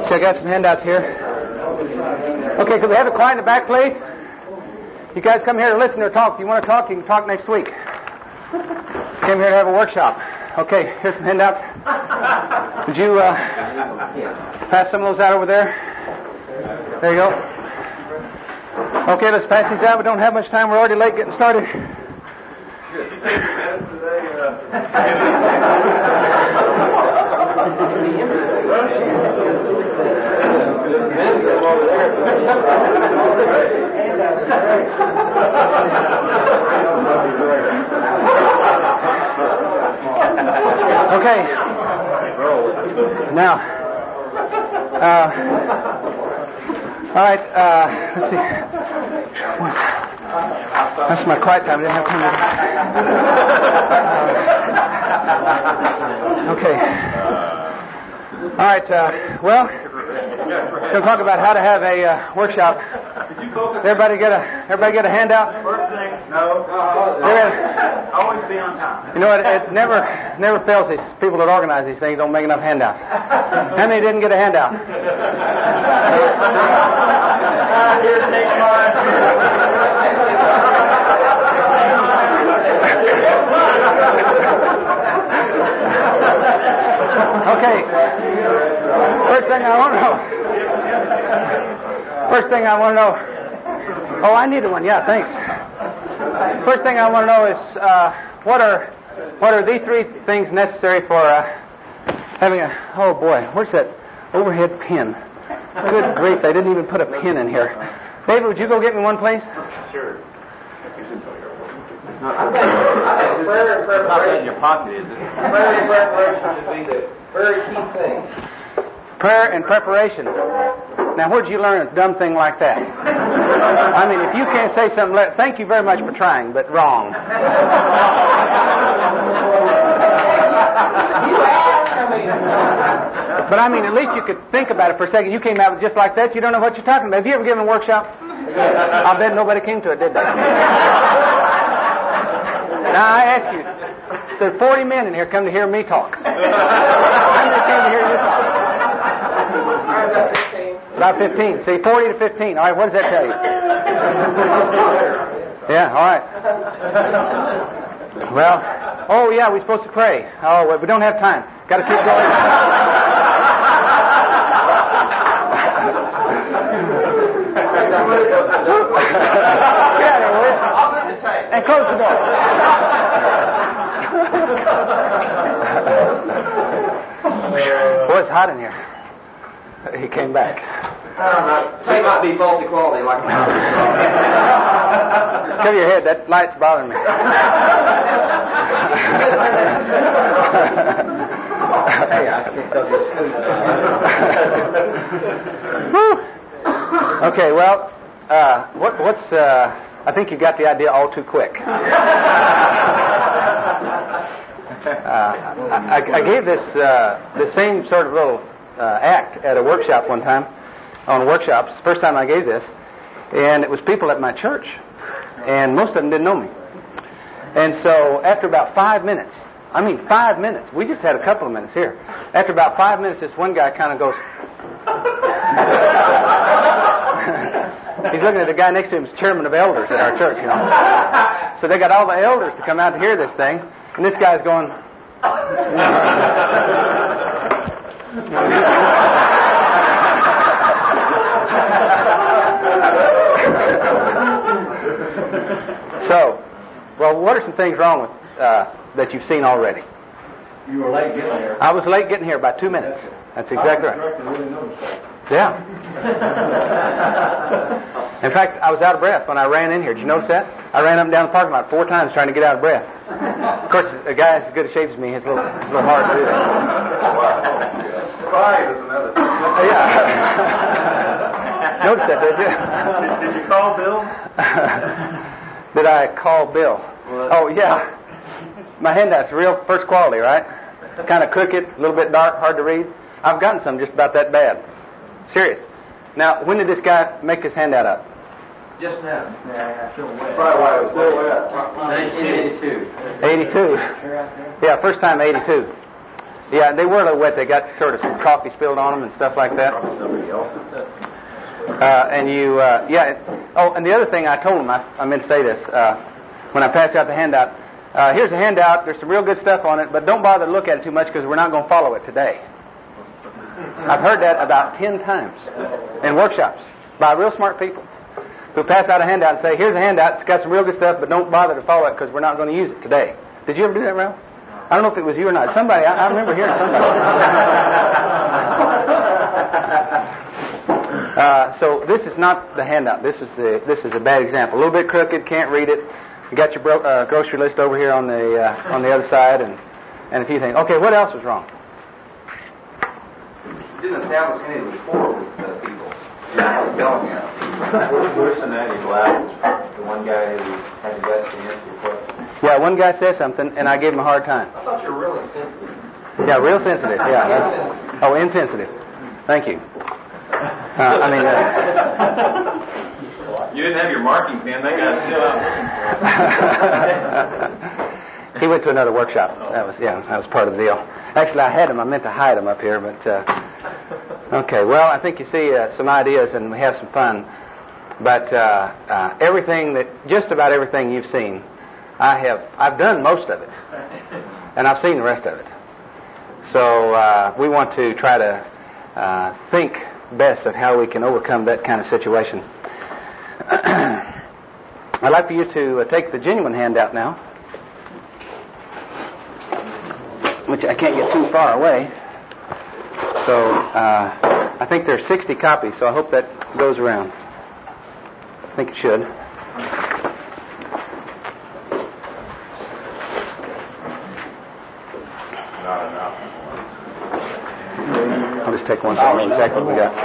So I got some handouts here. Okay, could we have it quiet in the back, please? You guys come here to listen or talk. If you want to talk, you can talk next week. Came here to have a workshop. Okay, here's some handouts. Would you pass some of those out over there? There you go. Okay, let's pass these out. We don't have much time. We're already late getting started. Okay. Now, all right, let's see. That's my quiet time. I didn't have time to... Okay. All right, well, we're going to talk about how to have a workshop. Everybody get a handout? No. Always be on time. You know what? It never fails. These people that organize these things don't make enough handouts. How many didn't get a handout? Okay. First thing I want to know. Oh, I needed one. Yeah, thanks. First thing I want to know is what are the three things necessary for having a... Oh boy, where's that overhead pin? Good grief, they didn't even put a pin in here. David, would you go get me one, please? Sure. It's not in your pocket, is it? Prayer and preparation should be the very key thing. Prayer and preparation. Now, where'd you learn a dumb thing like that? I mean, if you can't say something like, thank you very much for trying, but wrong. But I mean, at least you could think about it for a second. You came out with just like that. You don't know what you're talking about. Have you ever given a workshop? I bet nobody came to it, did they? Now, I ask you, there are 40 men in here come to hear me talk. How many came to hear you talk? About 15. See, 40 to 15. All right, what does that tell you? Yeah, all right. Well, oh, yeah, we're supposed to pray. Oh, well, we don't have time. Got to keep going. Get out of here, will you? And close the door. Boy, it's hot in here. He came back. I don't know. They might be faulty quality like mine. Cover your head. That light's bothering me. Okay, well, what's I think you got the idea all too quick. I gave this the same sort of little act at a workshop one time, on workshops. First time I gave this, and it was people at my church, and most of them didn't know me. And so after about 5 minutes, we just had a couple of minutes here. After about 5 minutes, this one guy kind of goes... He's looking at the guy next to him, who's chairman of elders at our church, you know. So they got all the elders to come out to hear this thing, and this guy's going... So, well, what are some things wrong with that you've seen already? You were late getting here. I was late getting here by 2 minutes. That's exactly right. Yeah. In fact, I was out of breath when I ran in here. Did you notice that? I ran up and down the parking lot 4 times trying to get out of breath. Of course, a guy as good a shape as me, it's a little hard to do that. Pride is another thing. Yeah. Notice that, did you? Did you call Bill? Did I call Bill? Oh, yeah. My handout's real first quality, right? Kind of crooked, a little bit dark, hard to read. I've gotten some just about that bad. Serious. Now, when did this guy make this handout up? Just now. Probably why it was still wet. 1982. 82. Yeah, first time 82. Yeah, they were a little wet. They got sort of some coffee spilled on them and stuff like that. And the other thing I told them, I meant to say this, when I passed out the handout, here's a handout, there's some real good stuff on it, but don't bother to look at it too much because we're not going to follow it today. I've heard that about 10 times in workshops by real smart people who pass out a handout and say, here's a handout, it's got some real good stuff, but don't bother to follow it because we're not going to use it today. Did you ever do that, Ralph? I don't know if it was you or not. Somebody, I remember hearing somebody. So this is not the handout. This is a bad example. A little bit crooked, can't read it. You got your grocery list over here on the other side, and a few things. Okay, what else was wrong? You didn't establish any rapport with people. You're telling you. Worse than that, you laughed. The one guy who had the guts to answer your question. Yeah, one guy said something, and I gave him a hard time. I thought you were really sensitive. Yeah, real sensitive. Yeah. Insensitive. Thank you. You didn't have your marking pen. That guy's still out. He went to another workshop. That was part of the deal. Actually, I had him. I meant to hide him up here, but okay. Well, I think you see some ideas, and we have some fun. But just about everything you've seen, I've done most of it, and I've seen the rest of it. So we want to try to think best of how we can overcome that kind of situation. I'd like for you to take the genuine handout now, which I can't get too far away. So I think there's 60 copies, so I hope that goes around. I think it should. Not enough. I'll just take one so I know exactly what we got.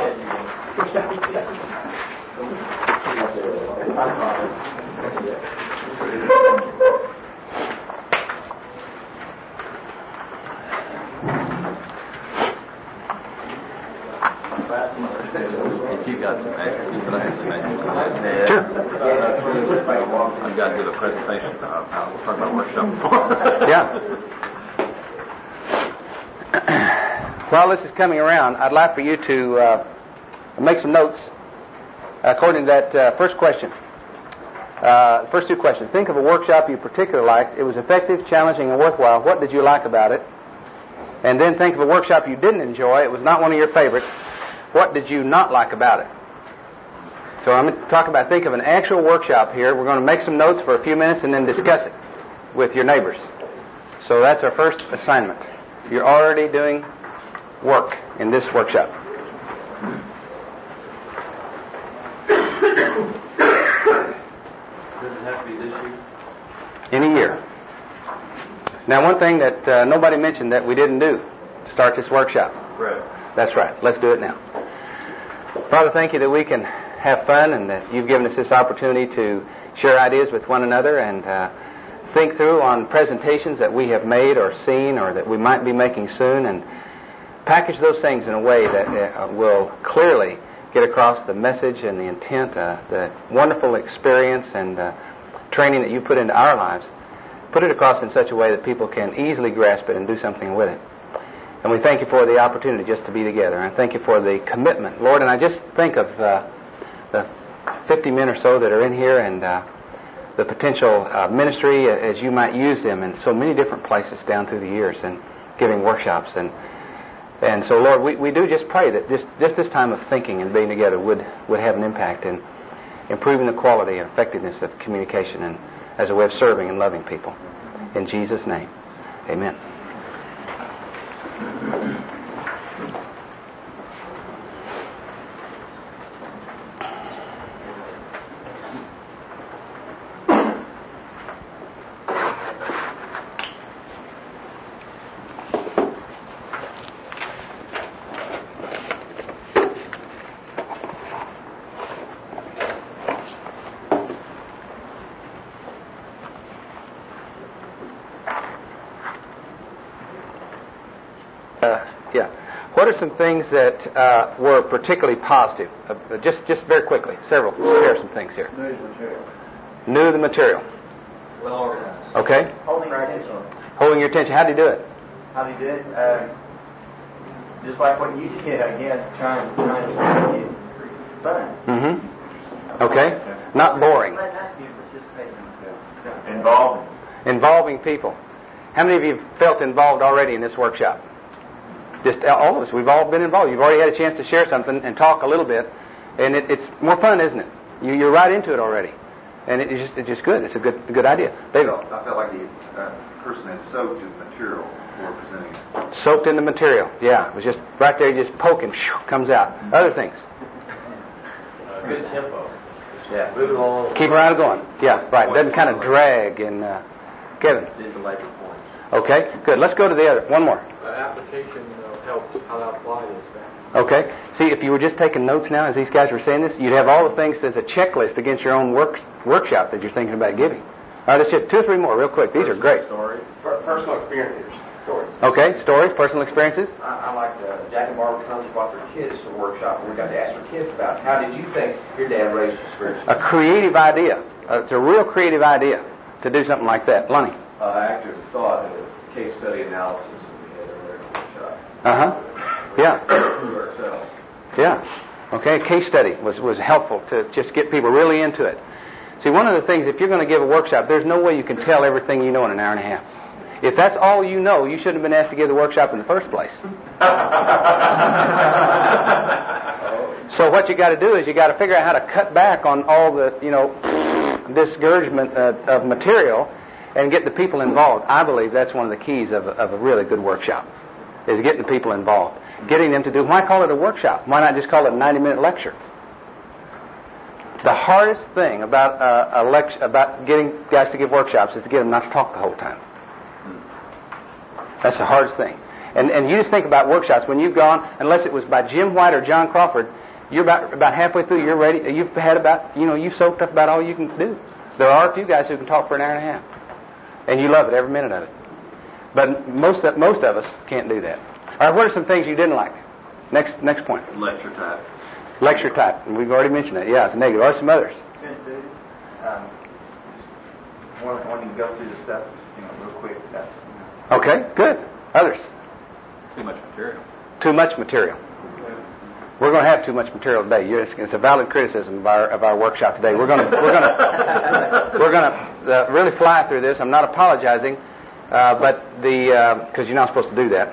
You got some extra. Sure. I've got to give a presentation. We'll talk about workshop before. Yeah. While this is coming around, I'd like for you to make some notes according to that first question. First two questions. Think of a workshop you particularly liked. It was effective, challenging, and worthwhile. What did you like about it? And then think of a workshop you didn't enjoy. It was not one of your favorites. What did you not like about it? So I'm going to talk about, think of an actual workshop here. We're going to make some notes for a few minutes and then discuss it with your neighbors. So that's our first assignment. You're already doing work in this workshop. Does it have to be this year? In a year. Now, one thing that nobody mentioned that we didn't do to start this workshop. Right. That's right. Let's do it now. Father, thank you that we can have fun and that you've given us this opportunity to share ideas with one another and think through on presentations that we have made or seen or that we might be making soon, and package those things in a way that will clearly get across the message and the intent, the wonderful experience and training that you put into our lives. Put it across in such a way that people can easily grasp it and do something with it. And we thank you for the opportunity just to be together. And I thank you for the commitment, Lord. And I just think of the 50 men or so that are in here and the potential ministry as you might use them in so many different places down through the years and giving workshops. And so, Lord, we do just pray that just this time of thinking and being together would have an impact in improving the quality and effectiveness of communication and as a way of serving and loving people. In Jesus' name, amen. What are some things that were particularly positive? Just very quickly, share some things here. Knew the material. Well organized. Okay. Holding your attention. Holding your attention. How did you do it? How they did? Just like what you did, I guess, trying to make it fun. Mm-hmm. Okay. Not boring. Involving people. How many of you felt involved already in this workshop? Just all of us. We've all been involved. You've already had a chance to share something and talk a little bit, and it's more fun, isn't it? You're right into it already, and it's just good. It's a good idea. I felt like the person had soaked in the material before presenting it. Soaked in the material. Yeah, it was just right there. You just poke and comes out. Other things. Good tempo. Yeah. Move it along. Keep right going. Yeah, right. Doesn't kind of drag. And Kevin. Did the labor points. Okay, good. Let's go to the other. One more. Application helps how to apply this thing. Okay. See, if you were just taking notes now as these guys were saying this, you'd have all the things as a checklist against your own workshop that you're thinking about giving. All right, let's get 2 or 3 more real quick. These are great. Stories. Personal experiences. Stories. Okay, stories, personal experiences. I liked Jack and Barbara Cousins brought their kids to a workshop where we got to ask their kids about how did you think your dad raised you spiritually? A creative idea. It's a real creative idea to do something like that. Lonnie. Active thought and a case study analysis that we had earlier in the workshop. Uh-huh. Yeah. To ourselves. Yeah. Okay, a case study was helpful to just get people really into it. See, one of the things, if you're going to give a workshop, there's no way you can tell everything you know in an hour and a half. If that's all you know, you shouldn't have been asked to give the workshop in the first place. So what you got to do is you got to figure out how to cut back on all the, discouragement of material and get the people involved. I believe that's one of the keys of a really good workshop, is getting the people involved. Getting them to do, why call it a workshop? Why not just call it a 90-minute lecture? The hardest thing about about getting guys to give workshops is to get them not to talk the whole time. That's the hardest thing. And you just think about workshops. When you've gone, unless it was by Jim White or John Crawford, you're about halfway through, you're ready. You've had about, you've soaked up about all you can do. There are a few guys who can talk for an hour and a half. And you love it, every minute of it. But most of us can't do that. All right, what are some things you didn't like? Next point. Lecture type. Lecture type. And we've already mentioned that. Yeah, it's a negative. Or some others. When you go through the stuff, real quick. Okay, good. Others. Too much material. Too much material. We're going to have too much material today. It's a valid criticism of our workshop today. We're going to really fly through this. I'm not apologizing, but because you're not supposed to do that.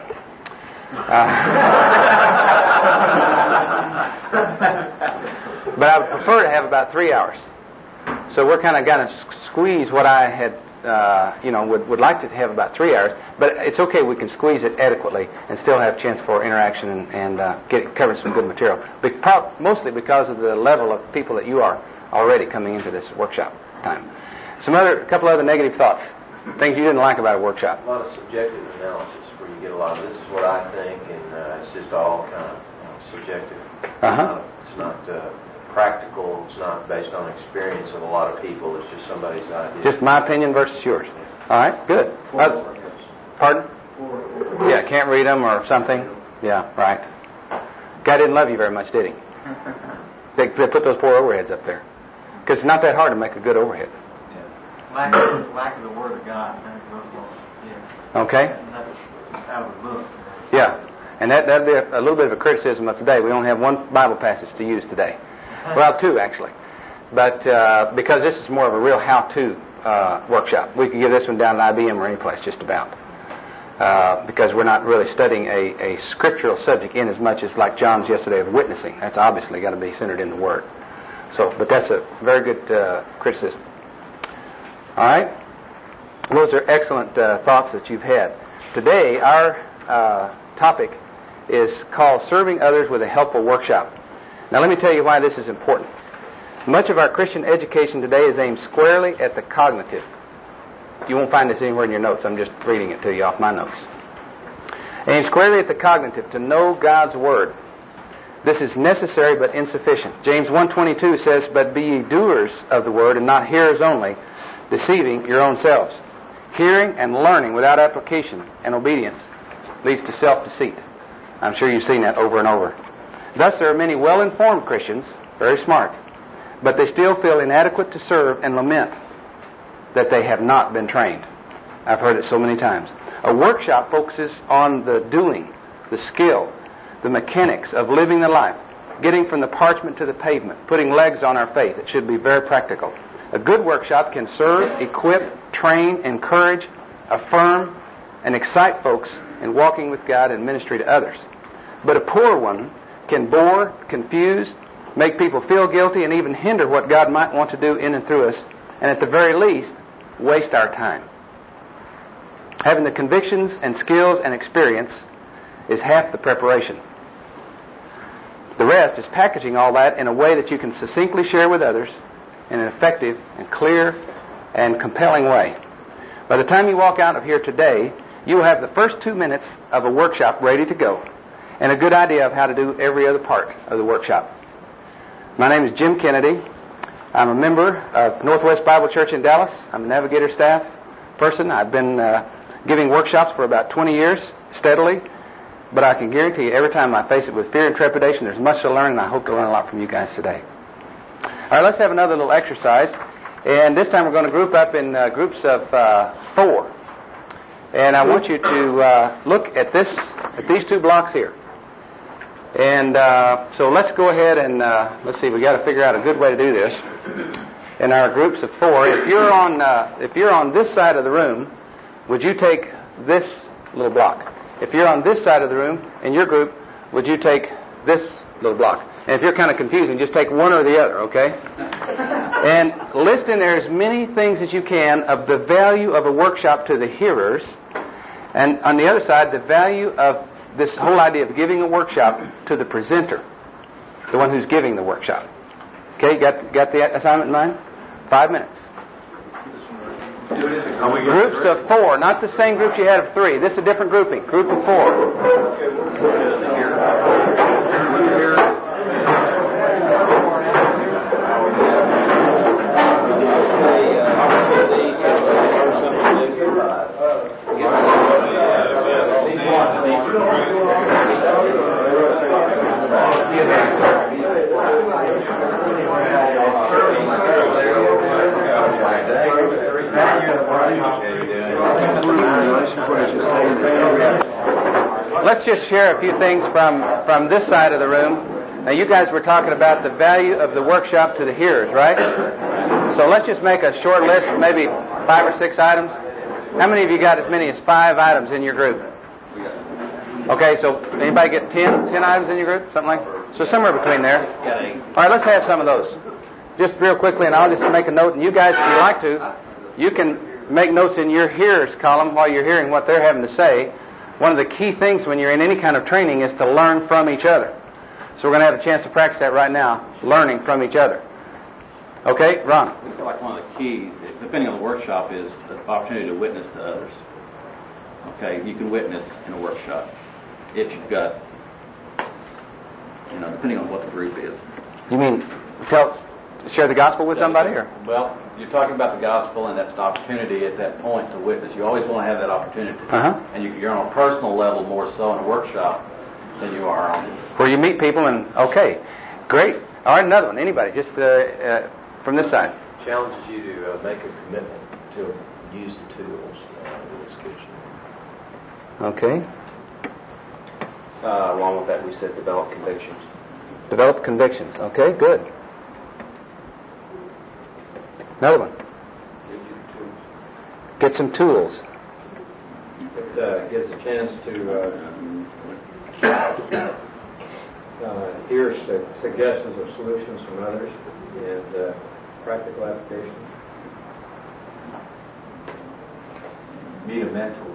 But I would prefer to have about 3 hours. So we're kind of going to squeeze what I had, would like to have about 3 hours. But it's okay. We can squeeze it adequately and still have a chance for interaction and cover some good material. Mostly because of the level of people that you are already coming into this workshop time. A couple other negative thoughts. Things you didn't like about a workshop. A lot of subjective analysis where you get a lot of this is what I think, and it's just all kind of subjective. Uh-huh. It's not practical. It's not based on experience of a lot of people. It's just somebody's idea. Just my opinion versus yours. All right, good. Pardon? Yeah, can't read them or something. Yeah, right. Guy didn't love you very much, did he? They put those poor overheads up there. Because it's not that hard to make a good overhead. Lack of the Word of God. Okay? Out of the book. Yeah. And that'd be a little bit of a criticism of today. We only have one Bible passage to use today. Well, 2 actually. But because this is more of a real how-to workshop. We could give this one down at IBM or any place just about. Because we're not really studying a scriptural subject in as much as like John's yesterday of witnessing. That's obviously got to be centered in the Word. But that's a very good criticism. All right? Those are excellent thoughts that you've had. Today, our topic is called Serving Others with a Helpful Workshop. Now, let me tell you why this is important. Much of our Christian education today is aimed squarely at the cognitive. You won't find this anywhere in your notes. I'm just reading it to you off my notes. Aimed squarely at the cognitive, to know God's Word. This is necessary but insufficient. James 1:22 says, "But be ye doers of the Word, and not hearers only, deceiving your own selves." Hearing and learning without application and obedience leads to self-deceit. I'm sure you've seen that over and over. Thus, there are many well-informed Christians, very smart, but they still feel inadequate to serve and lament that they have not been trained. I've heard it so many times. A workshop focuses on the doing, the skill, the mechanics of living the life, getting from the parchment to the pavement, putting legs on our faith. It should be very practical. A good workshop can serve, equip, train, encourage, affirm, and excite folks in walking with God and ministry to others. But a poor one can bore, confuse, make people feel guilty, and even hinder what God might want to do in and through us, and at the very least, waste our time. Having the convictions and skills and experience is half the preparation. The rest is packaging all that in a way that you can succinctly share with others in an effective and clear and compelling way. By the time you walk out of here today, you will have the first 2 minutes of a workshop ready to go and a good idea of how to do every other part of the workshop. My name is Jim Kennedy. I'm a member of Northwest Bible Church in Dallas. I'm a Navigator staff person. I've been giving workshops for about 20 years steadily, but I can guarantee you every time I face it with fear and trepidation, there's much to learn, and I hope to learn a lot from you guys today. All right, let's have another little exercise, and this time we're going to group up in groups of 4. And I want you to look at these 2 blocks here. And so let's go ahead and let's see. We got to figure out a good way to do this. In our groups of 4, if you're on this side of the room, would you take this little block? If you're on this side of the room in your group, would you take this little block? And if you're kind of confusing, just take one or the other, okay? And list in there as many things as you can of the value of a workshop to the hearers, and on the other side, the value of this whole idea of giving a workshop to the presenter, the one who's giving the workshop. Okay, got the assignment in mind? 5 minutes. Groups of 4, not the same groups you had of 3. This is a different grouping. Group of 4. Let's just share a few things from this side of the room. Now, you guys were talking about the value of the workshop to the hearers, right? So let's just make a short list, maybe 5 or 6 items. How many of you got as many as 5 items in your group? Okay, so anybody get 10 items in your group? Something like that? So somewhere between there. All right, let's have some of those. Just real quickly, and I'll just make a note. And you guys, if you like to, you can make notes in your hearers column while you're hearing what they're having to say. One of the key things when you're in any kind of training is to learn from each other. So we're going to have a chance to practice that right now, learning from each other. Okay, Ron? I feel like one of the keys, depending on the workshop, is the opportunity to witness to others. Okay, you can witness in a workshop if you've got, depending on what the group is. You mean share the gospel with somebody? Or? Well, you're talking about the gospel, and that's an opportunity at that point to witness. You always want to have that opportunity. And you're on a personal level more so in a workshop than you are on... Where you meet people and, okay, great. All right, another one. Anybody, just from this side. Challenges you to make a commitment to use the tools in the Scripture. Okay. Along with that, we said develop convictions. Develop convictions. Okay, good. Another one. Get some tools. It gives a chance to hear suggestions of solutions from others and practical application. Meet a mentor.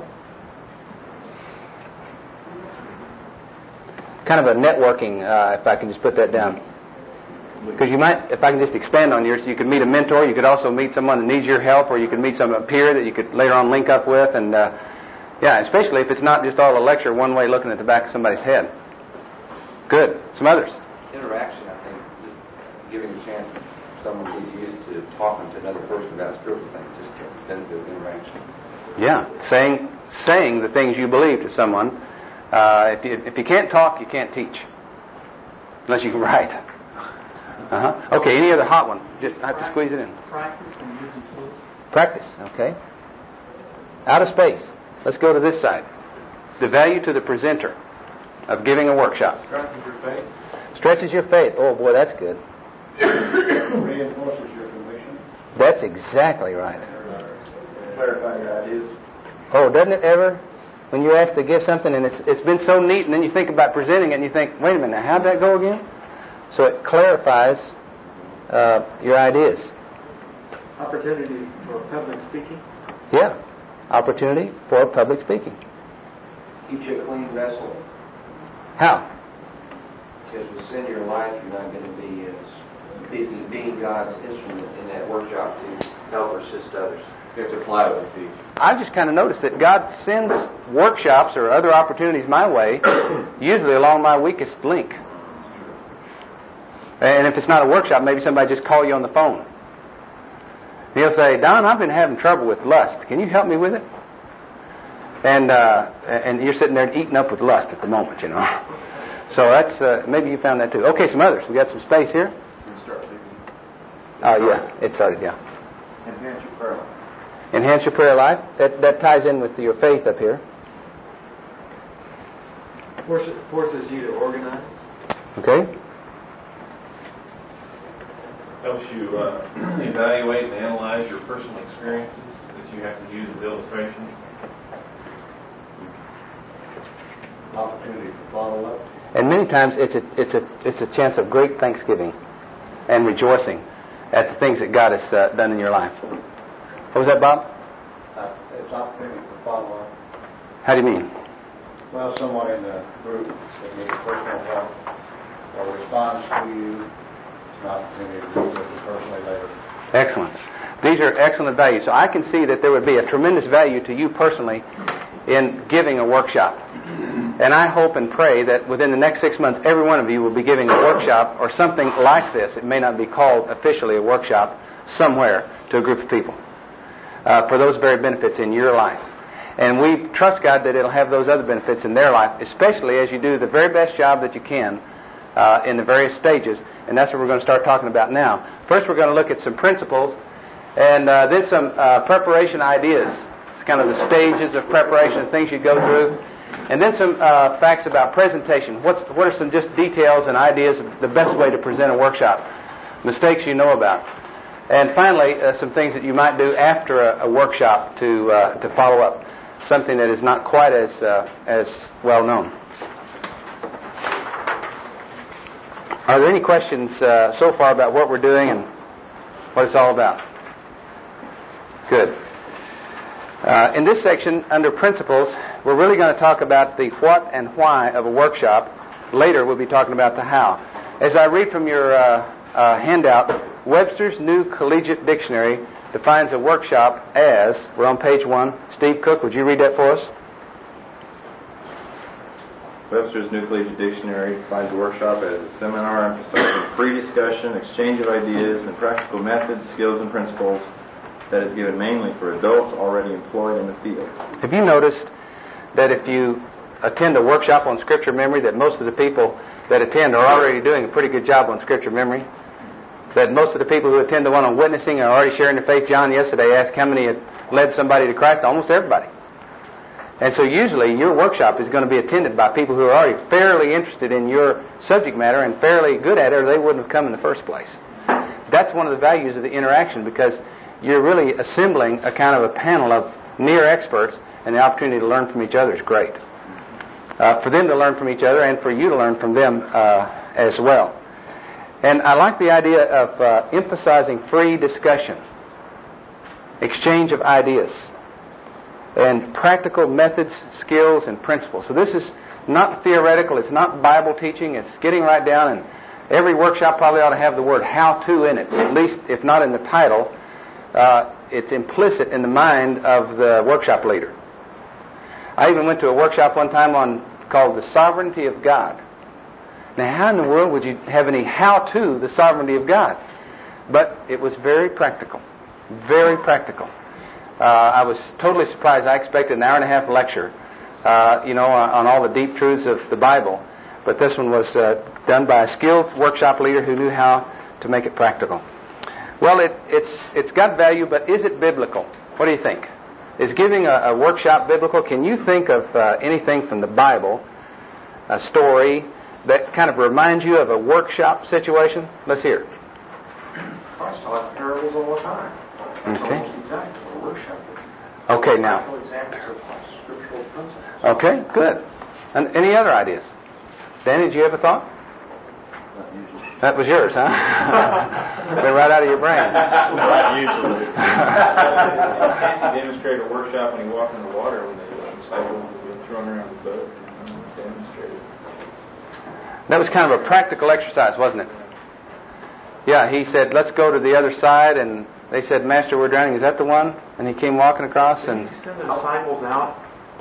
Kind of a networking, if I can just put that down. Because you might, if I can just expand on yours, you could meet a mentor, you could also meet someone that needs your help, or you could meet a peer that you could later on link up with, and especially if it's not just all a lecture, one way looking at the back of somebody's head. Good. Some others. Interaction, I think, just giving a chance to someone who's used to talking to another person about spiritual things, just to then do interaction. Yeah, saying the things you believe to someone. If you can't talk, you can't teach, unless you can write. Okay, any other hot one? Just I have to squeeze it in. Practice and using tools. Practice, okay. Outer space. Let's go to this side. The value to the presenter of giving a workshop. Strengthens your faith. Stretches your faith. Oh, boy, that's good. Reinforces your conviction. That's exactly right. Clarify your ideas. Oh, doesn't it ever? When you're asked to give something and it's been so neat, and then you think about presenting it and you think, wait a minute, now how'd that go again? So it clarifies your ideas. Opportunity for public speaking. Yeah. Opportunity for public speaking. Keeps you a clean vessel. How? Because with sin in your life, you're not going to be busy being God's instrument in that workshop to help or assist others. You have to apply what you teach. I've just kind of noticed that God sends workshops or other opportunities my way, usually along my weakest link. And if it's not a workshop, maybe somebody just call you on the phone. He'll say, Don, I've been having trouble with lust. Can you help me with it? And you're sitting there eating up with lust at the moment, you know. So that's maybe you found that too. Okay, some others. We got some space here. Oh yeah, it started. Yeah. Enhance your prayer life. Enhance your prayer life. That ties in with your faith up here. Forces you to organize. Okay. Helps you evaluate and analyze your personal experiences that you have to use as illustrations. Opportunity for follow-up. And many times it's a chance of great thanksgiving and rejoicing at the things that God has done in your life. What was that, Bob? It's opportunity for follow-up. How do you mean? Well, someone in the group that needs personal help or responds to you, it's an opportunity to meet with you personally later. Excellent. These are excellent values. So I can see that there would be a tremendous value to you personally in giving a workshop. And I hope and pray that within the next 6 months, every one of you will be giving a workshop or something like this. It may not be called officially a workshop somewhere to a group of people for those very benefits in your life. And we trust God that it'll have those other benefits in their life, especially as you do the very best job that you can in the various stages. And that's what we're going to start talking about now. First, we're going to look at some principles and then some preparation ideas. It's kind of the stages of preparation, things you go through. And then some facts about presentation. What are some just details and ideas of the best way to present a workshop? Mistakes you know about. And finally, some things that you might do after a workshop to follow up. Something that is not quite as well known. Are there any questions so far about what we're doing and what it's all about? Good. In this section, under principles, we're really going to talk about the what and why of a workshop. Later, we'll be talking about the how. As I read from your handout, Webster's New Collegiate Dictionary defines a workshop as, we're on page 1. Steve Cook, would you read that for us? Webster's New Collegiate Dictionary defines a workshop as a seminar emphasizing free discussion, exchange of ideas, and practical methods, skills, and principles that is given mainly for adults already employed in the field. Have you noticed that if you attend a workshop on Scripture memory, that most of the people that attend are already doing a pretty good job on Scripture memory? That most of the people who attend the one on witnessing are already sharing their faith. John yesterday asked how many had led somebody to Christ. Almost everybody. And so usually your workshop is going to be attended by people who are already fairly interested in your subject matter and fairly good at it, or they wouldn't have come in the first place. That's one of the values of the interaction, because you're really assembling a kind of a panel of near experts, and the opportunity to learn from each other is great. For them to learn from each other and for you to learn from them as well. And I like the idea of emphasizing free discussion, exchange of ideas, and practical methods, skills, and principles. So this is not theoretical, it's not Bible teaching, it's getting right down, and every workshop probably ought to have the word how-to in it, at least if not in the title. It's implicit in the mind of the workshop leader. I even went to a workshop one time called The Sovereignty of God. Now, how in the world would you have any how-to the sovereignty of God? But it was very practical. Very practical. I was totally surprised. I expected an hour and a half lecture, on all the deep truths of the Bible. But this one was done by a skilled workshop leader who knew how to make it practical. Well, it's got value, but is it biblical? What do you think? Is giving a workshop biblical? Can you think of anything from the Bible, a story, that kind of reminds you of a workshop situation? Let's hear. Christ taught parables all the time. Okay. Almost exactly what a workshop is. Okay, now. Examples of scriptural principles. Okay, good. And any other ideas? Danny, did you have a thought? That was yours, huh? Been right out of your brain. Not usually. Nancy demonstrated a workshop when he walked in the water when the disciples were thrown around the boat and demonstrated. That was kind of a practical exercise, wasn't it? Yeah, he said, let's go to the other side, and they said, Master, we're drowning. Is that the one? And he came walking across, and... Did he send the disciples out?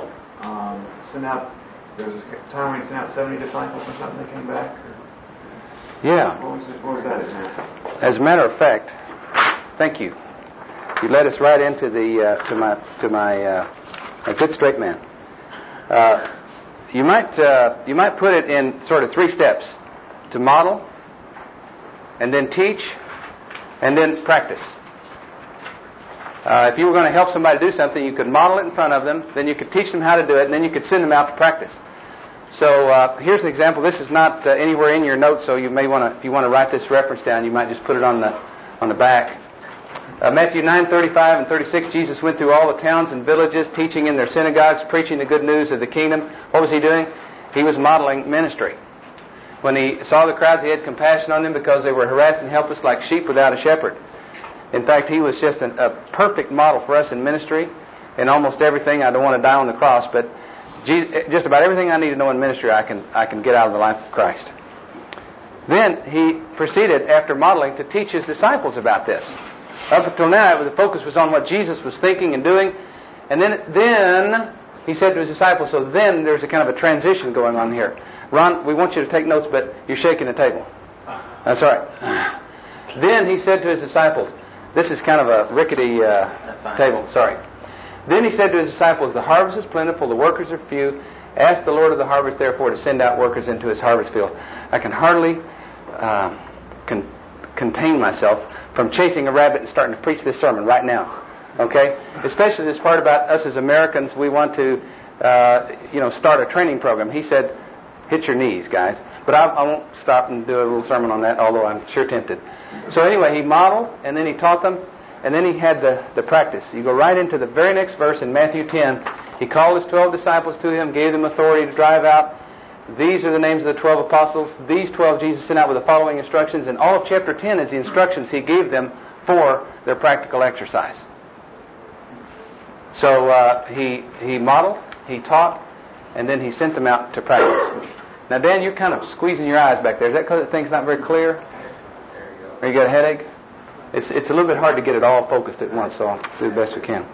There was a time when he sent out 70 disciples or something, they came back? Yeah. What was that example? As a matter of fact, thank you. You led us right into the to my a good straight man. You might put it in sort of 3 steps: to model, and then teach, and then practice. If you were going to help somebody do something, you could model it in front of them, then you could teach them how to do it, and then you could send them out to practice. So here's an example. This is not anywhere in your notes, so you may want to, if you want to write this reference down, you might just put it on the back. Matthew 9:35 and 36. Jesus went through all the towns and villages, teaching in their synagogues, preaching the good news of the kingdom. What was he doing? He was modeling ministry. When he saw the crowds, he had compassion on them because they were harassed and helpless like sheep without a shepherd. In fact, he was just a perfect model for us in ministry in almost everything. I don't want to die on the cross, but just about everything I need to know in ministry, I can get out of the life of Christ. Then he proceeded, after modeling, to teach his disciples about this. Up until now, the focus was on what Jesus was thinking and doing, and then he said to his disciples. So then there's a kind of a transition going on here. Ron, we want you to take notes, but you're shaking the table. That's all right. Then he said to his disciples. This is kind of a rickety table. Sorry. Then he said to his disciples, the harvest is plentiful, the workers are few. Ask the Lord of the harvest, therefore, to send out workers into his harvest field. I can hardly contain myself from chasing a rabbit and starting to preach this sermon right now. Okay? Especially this part about us as Americans, we want to, start a training program. He said, hit your knees, guys. But I won't stop and do a little sermon on that, although I'm sure tempted. So anyway, he modeled, and then he taught them, and then he had the practice. You go right into the very next verse in Matthew 10. He called his 12 disciples to him, gave them authority to drive out. These are the names of the 12 apostles. These 12 Jesus sent out with the following instructions, and all of chapter 10 is the instructions he gave them for their practical exercise. So he modeled, he taught, and then he sent them out to practice. Now, Dan, you're kind of squeezing your eyes back there. Is that because the thing's not very clear? Or you got a headache? It's a little bit hard to get it all focused at once, so I'll do the best we can.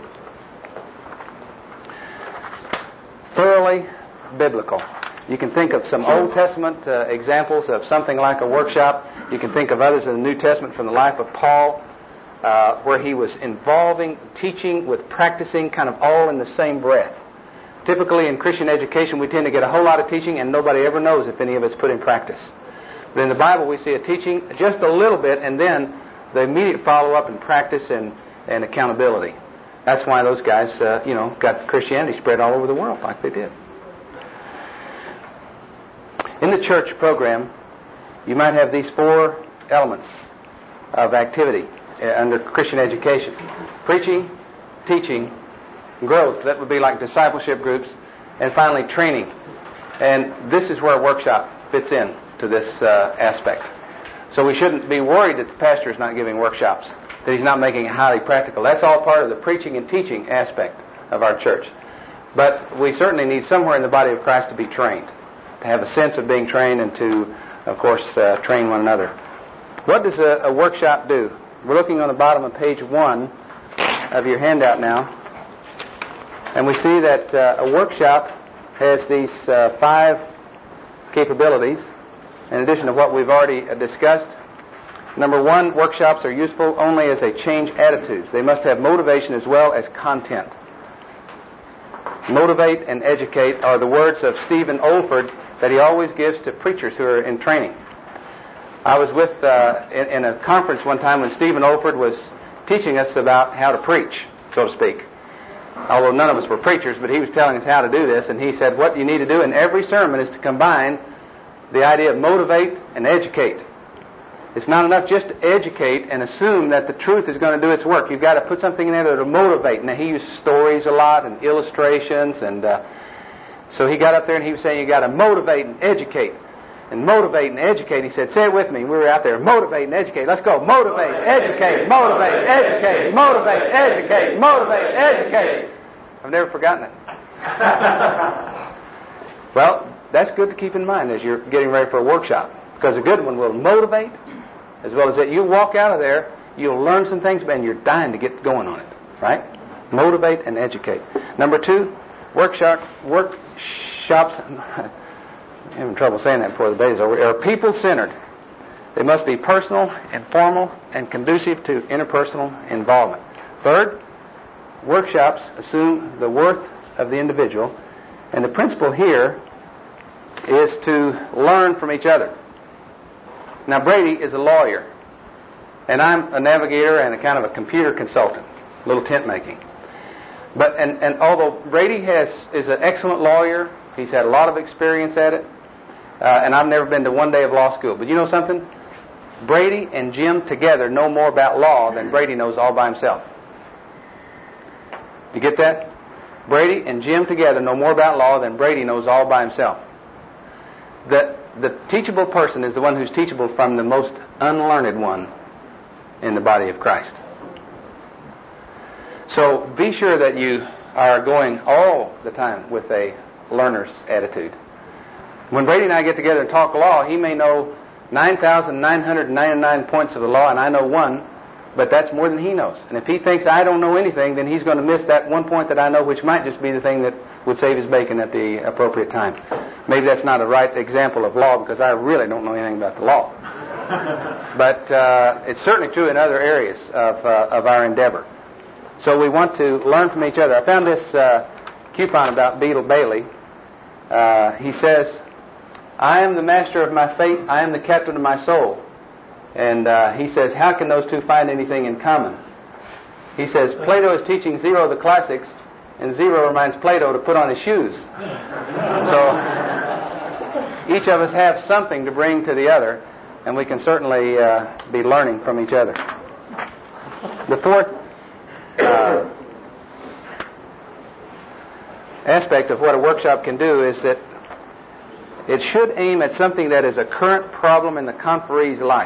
Thoroughly biblical. You can think of some Old Testament examples of something like a workshop. You can think of others in the New Testament from the life of Paul, where he was involving teaching with practicing kind of all in the same breath. Typically in Christian education, we tend to get a whole lot of teaching and nobody ever knows if any of it's put in practice. But in the Bible, we see a teaching just a little bit and then the immediate follow-up and practice and accountability. That's why those guys, got Christianity spread all over the world like they did. In the church program, you might have these 4 elements of activity under Christian education. Preaching, teaching, growth, that would be like discipleship groups, and finally training. And this is where a workshop fits in to this aspect. So we shouldn't be worried that the pastor is not giving workshops, that he's not making it highly practical. That's all part of the preaching and teaching aspect of our church. But we certainly need somewhere in the body of Christ to be trained, to have a sense of being trained and to, of course, train one another. What does a workshop do? We're looking on the bottom of page 1 of your handout now. And we see that a workshop has these 5 capabilities, in addition to what we've already discussed. Number 1, workshops are useful only as they change attitudes. They must have motivation as well as content. Motivate and educate are the words of Stephen Olford that he always gives to preachers who are in training. I was with in a conference one time when Stephen Olford was teaching us about how to preach, so to speak. although none of us were preachers, but he was telling us how to do this, and he said what you need to do in every sermon is to combine the idea of motivate and educate. It's not enough just to educate and assume that the truth is going to do its work. You've got to put something in there that will motivate. Now, he used stories a lot and illustrations, and so he got up there and he was saying you got to motivate and educate. And motivate and educate. He said, say it with me. We were out there. Motivate and educate. Let's go. Motivate, educate, motivate, educate, motivate, educate, motivate, educate. I've never forgotten it. Well, that's good to keep in mind as you're getting ready for a workshop. Because a good one will motivate, as well as that you walk out of there, you'll learn some things, and you're dying to get going on it. Right? Motivate and educate. Number 2, workshops, I'm having trouble saying that before the day is over, are people-centered. They must be personal, informal, and conducive to interpersonal involvement. 3rd, workshops assume the worth of the individual, and the principle here is to learn from each other. Now, Brady is a lawyer, and I'm a navigator and a kind of a computer consultant, a little tent making. But and although Brady is an excellent lawyer, he's had a lot of experience at it, and I've never been to one day of law school. But you know something? Brady and Jim together know more about law than Brady knows all by himself. You get that? Brady and Jim together know more about law than Brady knows all by himself. The teachable person is the one who's teachable from the most unlearned one in the body of Christ. So be sure that you are going all the time with a learner's attitude. When Brady and I get together and talk law, he may know 9,999 points of the law, and I know one, but that's more than he knows. And if he thinks I don't know anything, then he's going to miss that one point that I know, which might just be the thing that would save his bacon at the appropriate time. Maybe that's not a right example of law, because I really don't know anything about the law. But it's certainly true in other areas of our endeavor. So we want to learn from each other. I found this coupon about Beetle Bailey. He says, I am the master of my fate, I am the captain of my soul. And he says, how can those two find anything in common? He says, Plato is teaching Zero the classics, and Zero reminds Plato to put on his shoes. So each of us have something to bring to the other, and we can certainly be learning from each other. The 4th aspect of what a workshop can do is that it should aim at something that is a current problem in the conferee's life.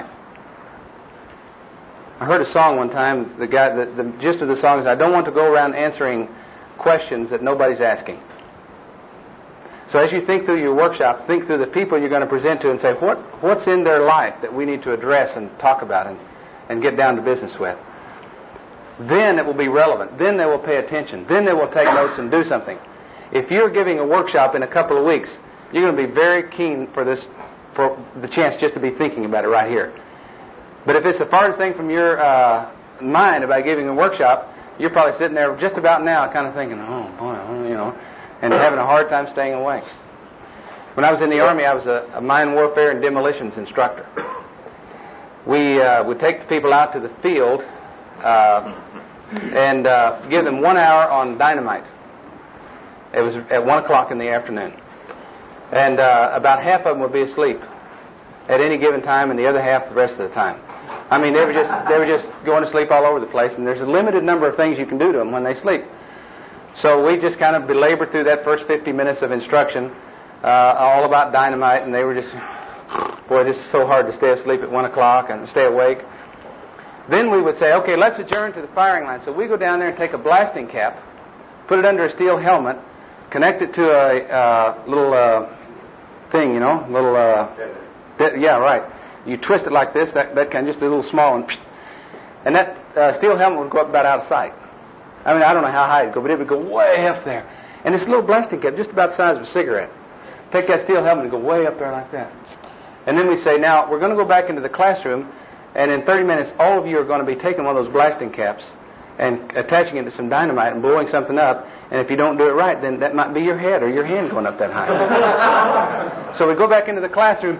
I heard a song one time, the gist of the song is, I don't want to go around answering questions that nobody's asking. So as you think through your workshops, think through the people you're going to present to and say, what's in their life that we need to address and talk about and get down to business with. Then it will be relevant. Then they will pay attention. Then they will take notes and do something. If you're giving a workshop in a couple of weeks, you're going to be very keen for the chance just to be thinking about it right here. But if it's the farthest thing from your mind about giving a workshop, you're probably sitting there just about now kind of thinking, oh boy, and having a hard time staying awake. When I was in the Army, I was a mine warfare and demolitions instructor. We would take the people out to the field and give them 1 hour on dynamite. It was at 1 o'clock in the afternoon. And about half of them would be asleep at any given time, and the other half the rest of the time. I mean, they were just going to sleep all over the place, and there's a limited number of things you can do to them when they sleep. So we just kind of belabored through that first 50 minutes of instruction, all about dynamite, and they were just, boy, this is so hard to stay asleep at 1 o'clock and stay awake. Then we would say, okay, let's adjourn to the firing line. So we go down there and take a blasting cap, put it under a steel helmet, connect it to a little thing, yeah, right. You twist it like this, that kind, just a little small, and that steel helmet would go up about out of sight. I mean, I don't know how high it'd go, but it would go way up there. And this little blasting cap, just about the size of a cigarette. Take that steel helmet and go way up there like that. And then we say, now, we're going to go back into the classroom, and in 30 minutes, all of you are going to be taking one of those blasting caps and attaching it to some dynamite and blowing something up, and if you don't do it right, then that might be your head or your hand going up that high. So we go back into the classroom.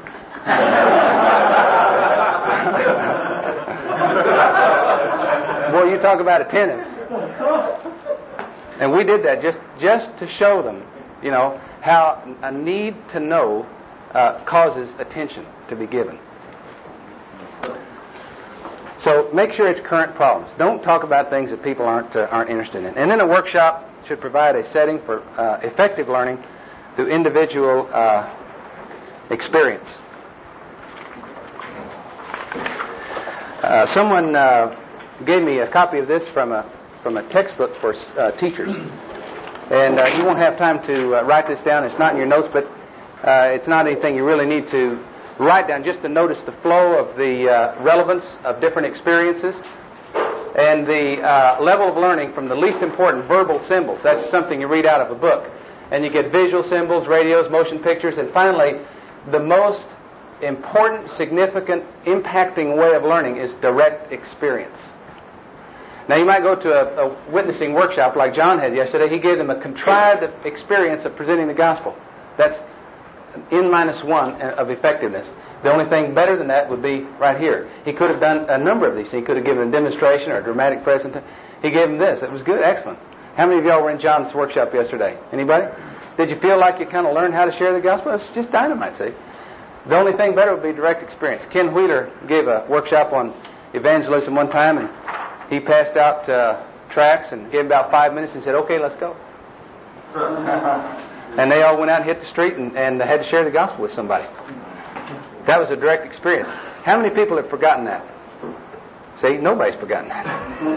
Boy, you talk about attentive. And we did that just to show them, how a need to know causes attention to be given. So make sure it's current problems. Don't talk about things that people aren't interested in. And then a workshop should provide a setting for effective learning through individual experience. Someone gave me a copy of this from a textbook for teachers, and you won't have time to write this down. It's not in your notes, but it's not anything you really need to write down, just to notice the flow of the relevance of different experiences and the level of learning from the least important verbal symbols. That's something you read out of a book. And you get visual symbols, radios, motion pictures, and finally, the most important, significant, impacting way of learning is direct experience. Now, you might go to a witnessing workshop like John had yesterday. He gave them a contrived experience of presenting the gospel. That's N-1 of effectiveness. The only thing better than that would be right here. He could have done a number of these. He could have given a demonstration or a dramatic presentation. He gave them this. It was good, excellent. How many of y'all were in John's workshop yesterday? Anybody? Did you feel like you kind of learned how to share the gospel? It's just dynamite, see? The only thing better would be direct experience. Ken Wheeler gave a workshop on evangelism one time, and he passed out tracts and gave about 5 minutes and said, "Okay, let's go." And they all went out and hit the street and had to share the gospel with somebody. That was a direct experience. How many people have forgotten that? See, nobody's forgotten that.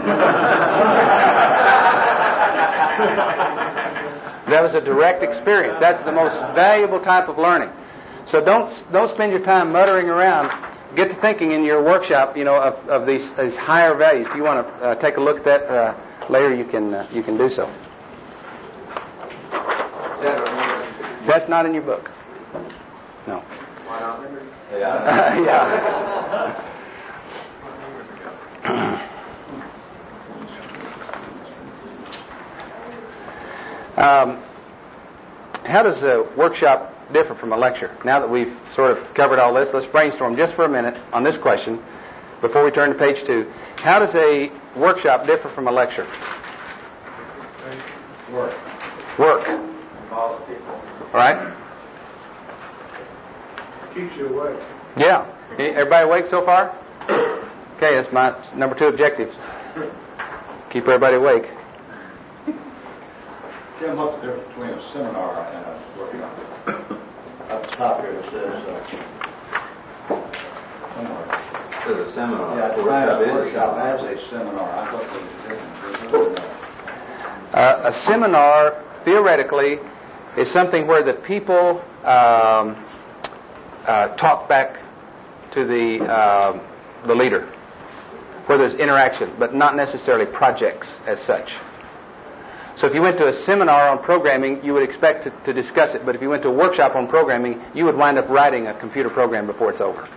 That was a direct experience. That's the most valuable type of learning. So don't spend your time muttering around. Get to thinking in your workshop, of these higher values. If you want to take a look at that later, you can do so. That's not in your book. No. Why not? Yeah. How does a workshop differ from a lecture? Now that we've sort of covered all this, let's brainstorm just for a minute on this question before we turn to page 2. How does a workshop differ from a lecture? Work. Involves people. All right? Keeps you awake. Yeah. Everybody awake so far? Okay, that's my number 2 objective. Keep everybody awake. Tim, what's the difference between a seminar and a workshop? At the top here it says somewhere. To the seminar. Yeah, define a workshop as a seminar. I thought there was a difference. A seminar, theoretically, is something where the people talk back to the leader, where there's interaction, but not necessarily projects as such. So if you went to a seminar on programming, you would expect to discuss it, but if you went to a workshop on programming, you would wind up writing a computer program before it's over.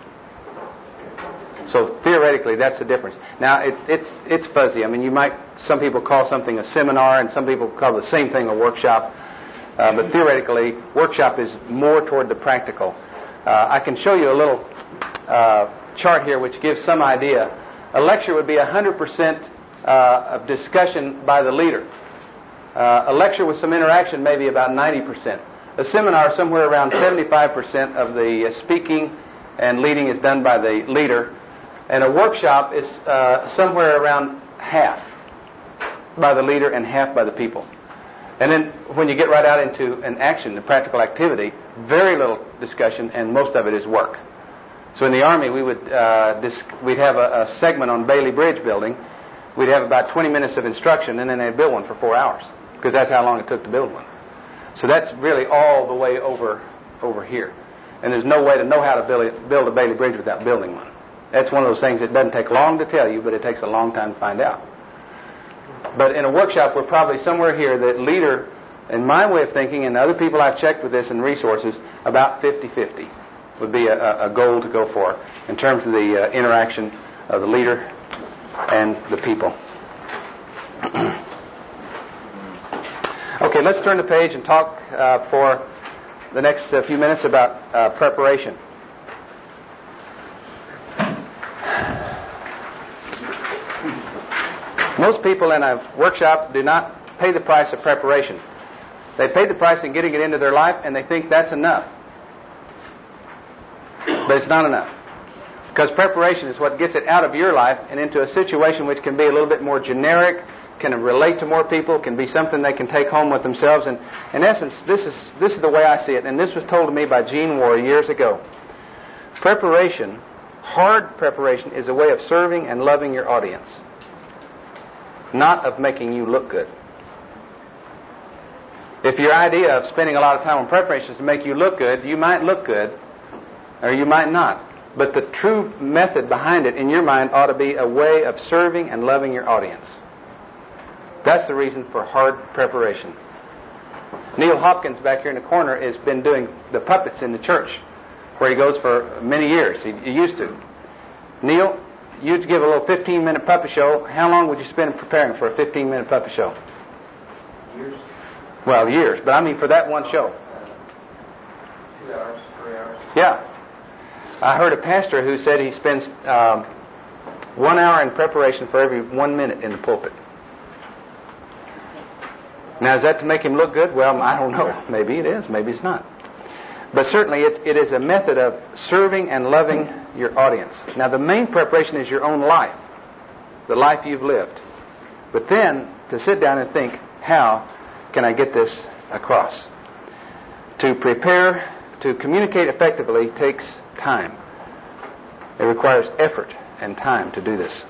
So theoretically, that's the difference. Now, it's fuzzy. I mean, some people call something a seminar, and some people call the same thing a workshop. But theoretically, workshop is more toward the practical. I can show you a little chart here which gives some idea. A lecture would be 100% of discussion by the leader. A lecture with some interaction may be about 90%. A seminar, somewhere around 75% of the speaking and leading is done by the leader. And a workshop is somewhere around half by the leader and half by the people. And then when you get right out into an action, a practical activity, very little discussion, and most of it is work. So in the Army, we'd have a segment on Bailey Bridge building. We'd have about 20 minutes of instruction, and then they'd build one for 4 hours, because that's how long it took to build one. So that's really all the way over here. And there's no way to know how to build a Bailey Bridge without building one. That's one of those things that doesn't take long to tell you, but it takes a long time to find out. But in a workshop, we're probably somewhere here that leader, in my way of thinking, and other people I've checked with this and resources, about 50-50 would be a goal to go for in terms of the interaction of the leader and the people. Okay, let's turn the page and talk for the next few minutes about preparation. Most people in a workshop do not pay the price of preparation. They pay the price in getting it into their life, and they think that's enough. But it's not enough. Because preparation is what gets it out of your life and into a situation which can be a little bit more generic, can relate to more people, can be something they can take home with themselves. And in essence, this is the way I see it. And this was told to me by Gene Ward years ago. Preparation, hard preparation, is a way of serving and loving your audience, not of making you look good. If your idea of spending a lot of time on preparation is to make you look good, you might look good, or you might not. But the true method behind it in your mind ought to be a way of serving and loving your audience. That's the reason for hard preparation. Neil Hopkins back here in the corner has been doing the puppets in the church, where he goes for many years. He used to. Neil, you'd give a little 15-minute puppet show. How long would you spend preparing for a 15-minute puppet show? Years. Well, years, but I mean for that one show. 2 hours, 3 hours. Yeah. I heard a pastor who said he spends 1 hour in preparation for every 1 minute in the pulpit. Now, is that to make him look good? Well, I don't know. Maybe it is. Maybe it's not. But certainly it is a method of serving and loving your audience. Now, the main preparation is your own life, the life you've lived. But then, to sit down and think, how can I get this across? To prepare, to communicate effectively takes time. It requires effort and time to do this.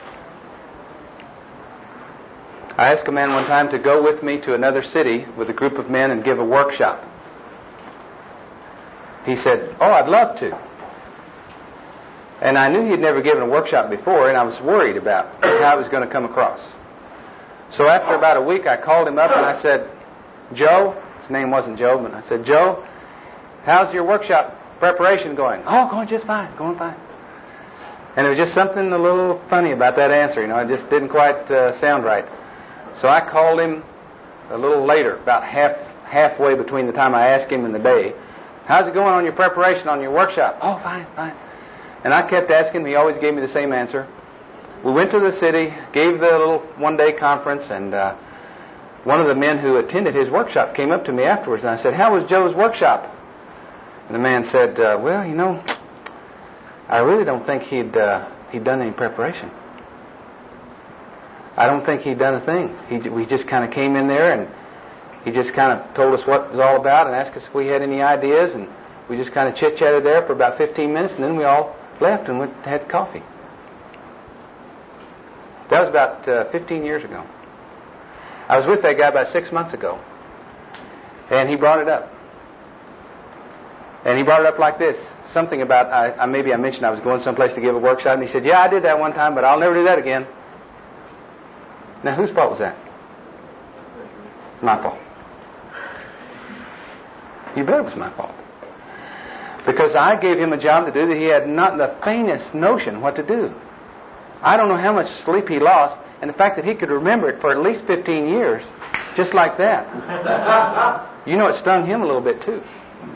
I asked a man one time to go with me to another city with a group of men and give a workshop. He said, "Oh, I'd love to." And I knew he'd never given a workshop before, and I was worried about how it was going to come across. So after about a week, I called him up and I said, "Joe," his name wasn't Joe, but I said, "Joe, how's your workshop preparation going?" "Oh, going just fine, going fine." And there was just something a little funny about that answer, it just didn't quite sound right. So I called him a little later, about halfway between the time I asked him and the day. "How's it going on your preparation on your workshop?" "Oh, fine, fine." And I kept asking him. He always gave me the same answer. We went to the city, gave the little one-day conference, and one of the men who attended his workshop came up to me afterwards, and I said, "How was Joe's workshop?" And the man said, "Well, I really don't think he'd done any preparation. I don't think he'd done a thing. We just kind of came in there, and he just kind of told us what it was all about and asked us if we had any ideas, and we just kind of chit-chatted there for about 15 minutes, and then we all left and went and had coffee." That was about 15 years ago. I was with that guy about 6 months ago, and he brought it up. And he brought it up like this, something about, maybe I mentioned I was going someplace to give a workshop, and he said, "Yeah, I did that one time, but I'll never do that again." Now, whose fault was that? My fault. You bet it was my fault. Because I gave him a job to do that he had not the faintest notion what to do. I don't know how much sleep he lost, and the fact that he could remember it for at least 15 years, just like that. It stung him a little bit too.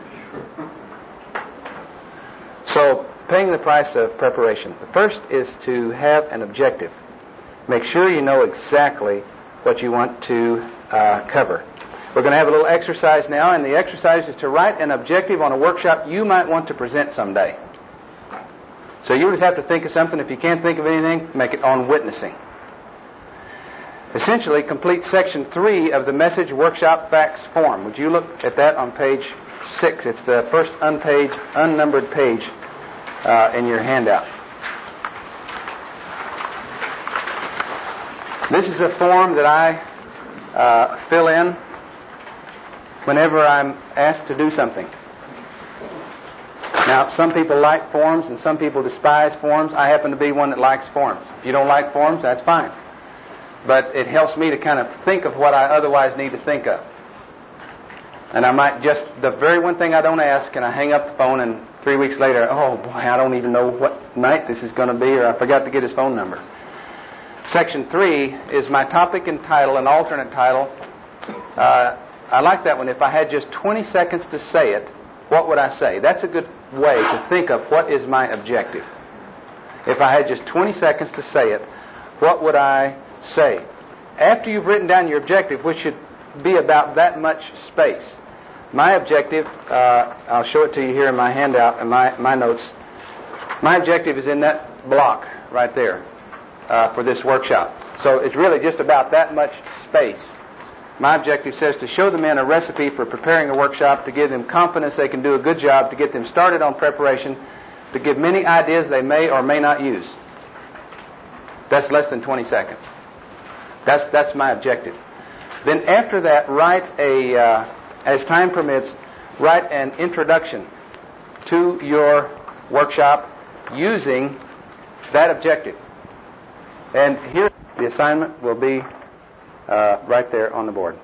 So, paying the price of preparation. The first is to have an objective. Make sure you know exactly what you want to cover. We're going to have a little exercise now, and the exercise is to write an objective on a workshop you might want to present someday. So you just have to think of something. If you can't think of anything, make it on witnessing. Essentially, complete section 3 of the message workshop facts form. Would you look at that on page 6? It's the first unnumbered page in your handout. This is a form that I fill in whenever I'm asked to do something. Now, some people like forms and some people despise forms. I happen to be one that likes forms. If you don't like forms, that's fine. But it helps me to kind of think of what I otherwise need to think of. And I might the very one thing I don't ask, and I hang up the phone, and 3 weeks later, oh boy, I don't even know what night this is going to be, or I forgot to get his phone number. Section 3 is my topic and title, an alternate title. I like that one. If I had just 20 seconds to say it, what would I say? That's a good way to think of what is my objective. If I had just 20 seconds to say it, what would I say? after you've written down your objective, which should be about that much space. My objective, I'll show it to you here in my handout and my notes. My objective is in that block right there for this workshop. So it's really just about that much space. My objective says to show the men a recipe for preparing a workshop, to give them confidence they can do a good job, to get them started on preparation, to give many ideas they may or may not use. That's less than 20 seconds. That's my objective. Then after that, write as time permits, write an introduction to your workshop using that objective. And here the assignment will be right there on the board.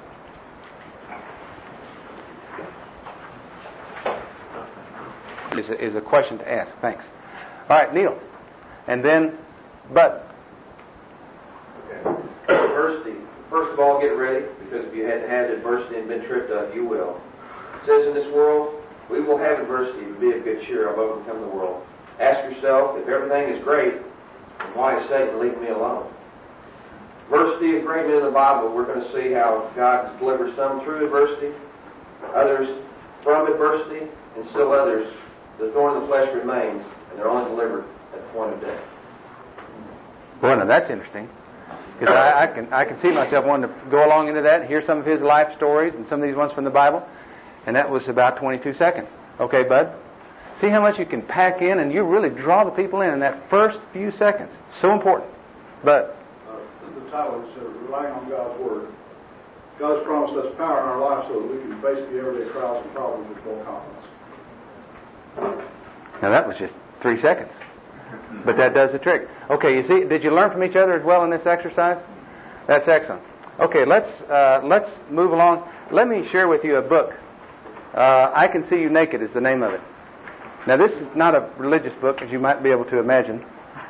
Is a question to ask. Thanks. All right, Neil. And then Bud. Okay. Adversity. First of all, get ready, because if you hadn't had adversity and been tripped up, you will. It says in this world, we will have adversity, but be of good cheer. I've overcome the world. Ask yourself, if everything is great, then why is Satan leaving me alone? Adversity of great men in the Bible, we're going to see how God has delivered some through adversity, others from adversity, and still others, the thorn of the flesh remains, and they're only delivered at the point of death. Well, now that's interesting, because I can see myself wanting to go along into that and hear some of his life stories and some of these ones from the Bible, and that was about 22 seconds. Okay, Bud? See how much you can pack in, and you really draw the people in that first few seconds. So important. Bud? The title is Relying on God's Word. God has promised us power in our lives so that we can face the everyday trials and problems with full confidence. Now that was just 3 seconds. But that does the trick. Okay, you see, did you learn from each other as well in this exercise? That's excellent. Okay, let's move along. Let me share with you a book. I Can See You Naked is the name of it. Now this is not a religious book, as you might be able to imagine.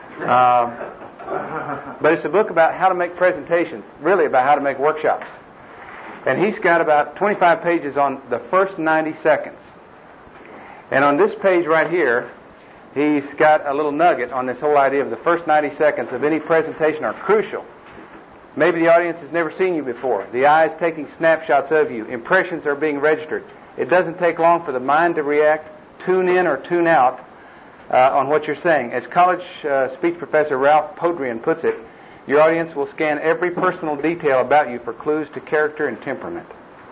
But it's a book about how to make presentations, really about how to make workshops. And he's got about 25 pages on the first 90 seconds. And on this page right here, he's got a little nugget on this whole idea of the first 90 seconds of any presentation are crucial. Maybe the audience has never seen you before. The eye is taking snapshots of you. Impressions are being registered. It doesn't take long for the mind to react, tune in or tune out on what you're saying. As college speech professor Ralph Podrian puts it, your audience will scan every personal detail about you for clues to character and temperament.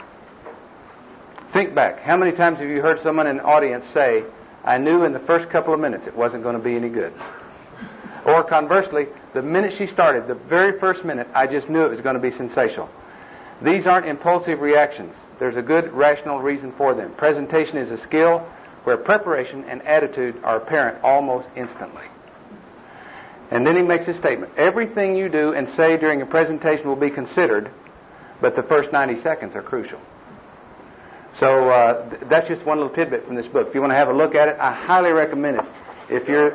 Think back. How many times have you heard someone in an audience say, I knew in the first couple of minutes it wasn't going to be any good? Or conversely, the minute she started, the very first minute, I just knew it was going to be sensational. These aren't impulsive reactions. There's a good, rational reason for them. Presentation is a skill where preparation and attitude are apparent almost instantly. And then he makes a statement. Everything you do and say during a presentation will be considered, but the first 90 seconds are crucial. So that's just one little tidbit from this book. If you want to have a look at it, I highly recommend it. If you're...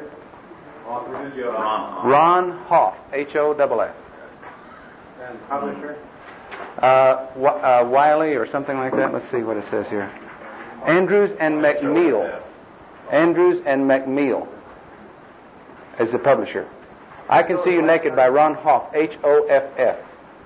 Ron Hoff, H-O-F-F. And publisher? Wiley or something like that. Let's see what it says here. Andrews and McNeil. Andrews and McNeil is the publisher. I Can See You Naked by Ron Hoff, H-O-F-F.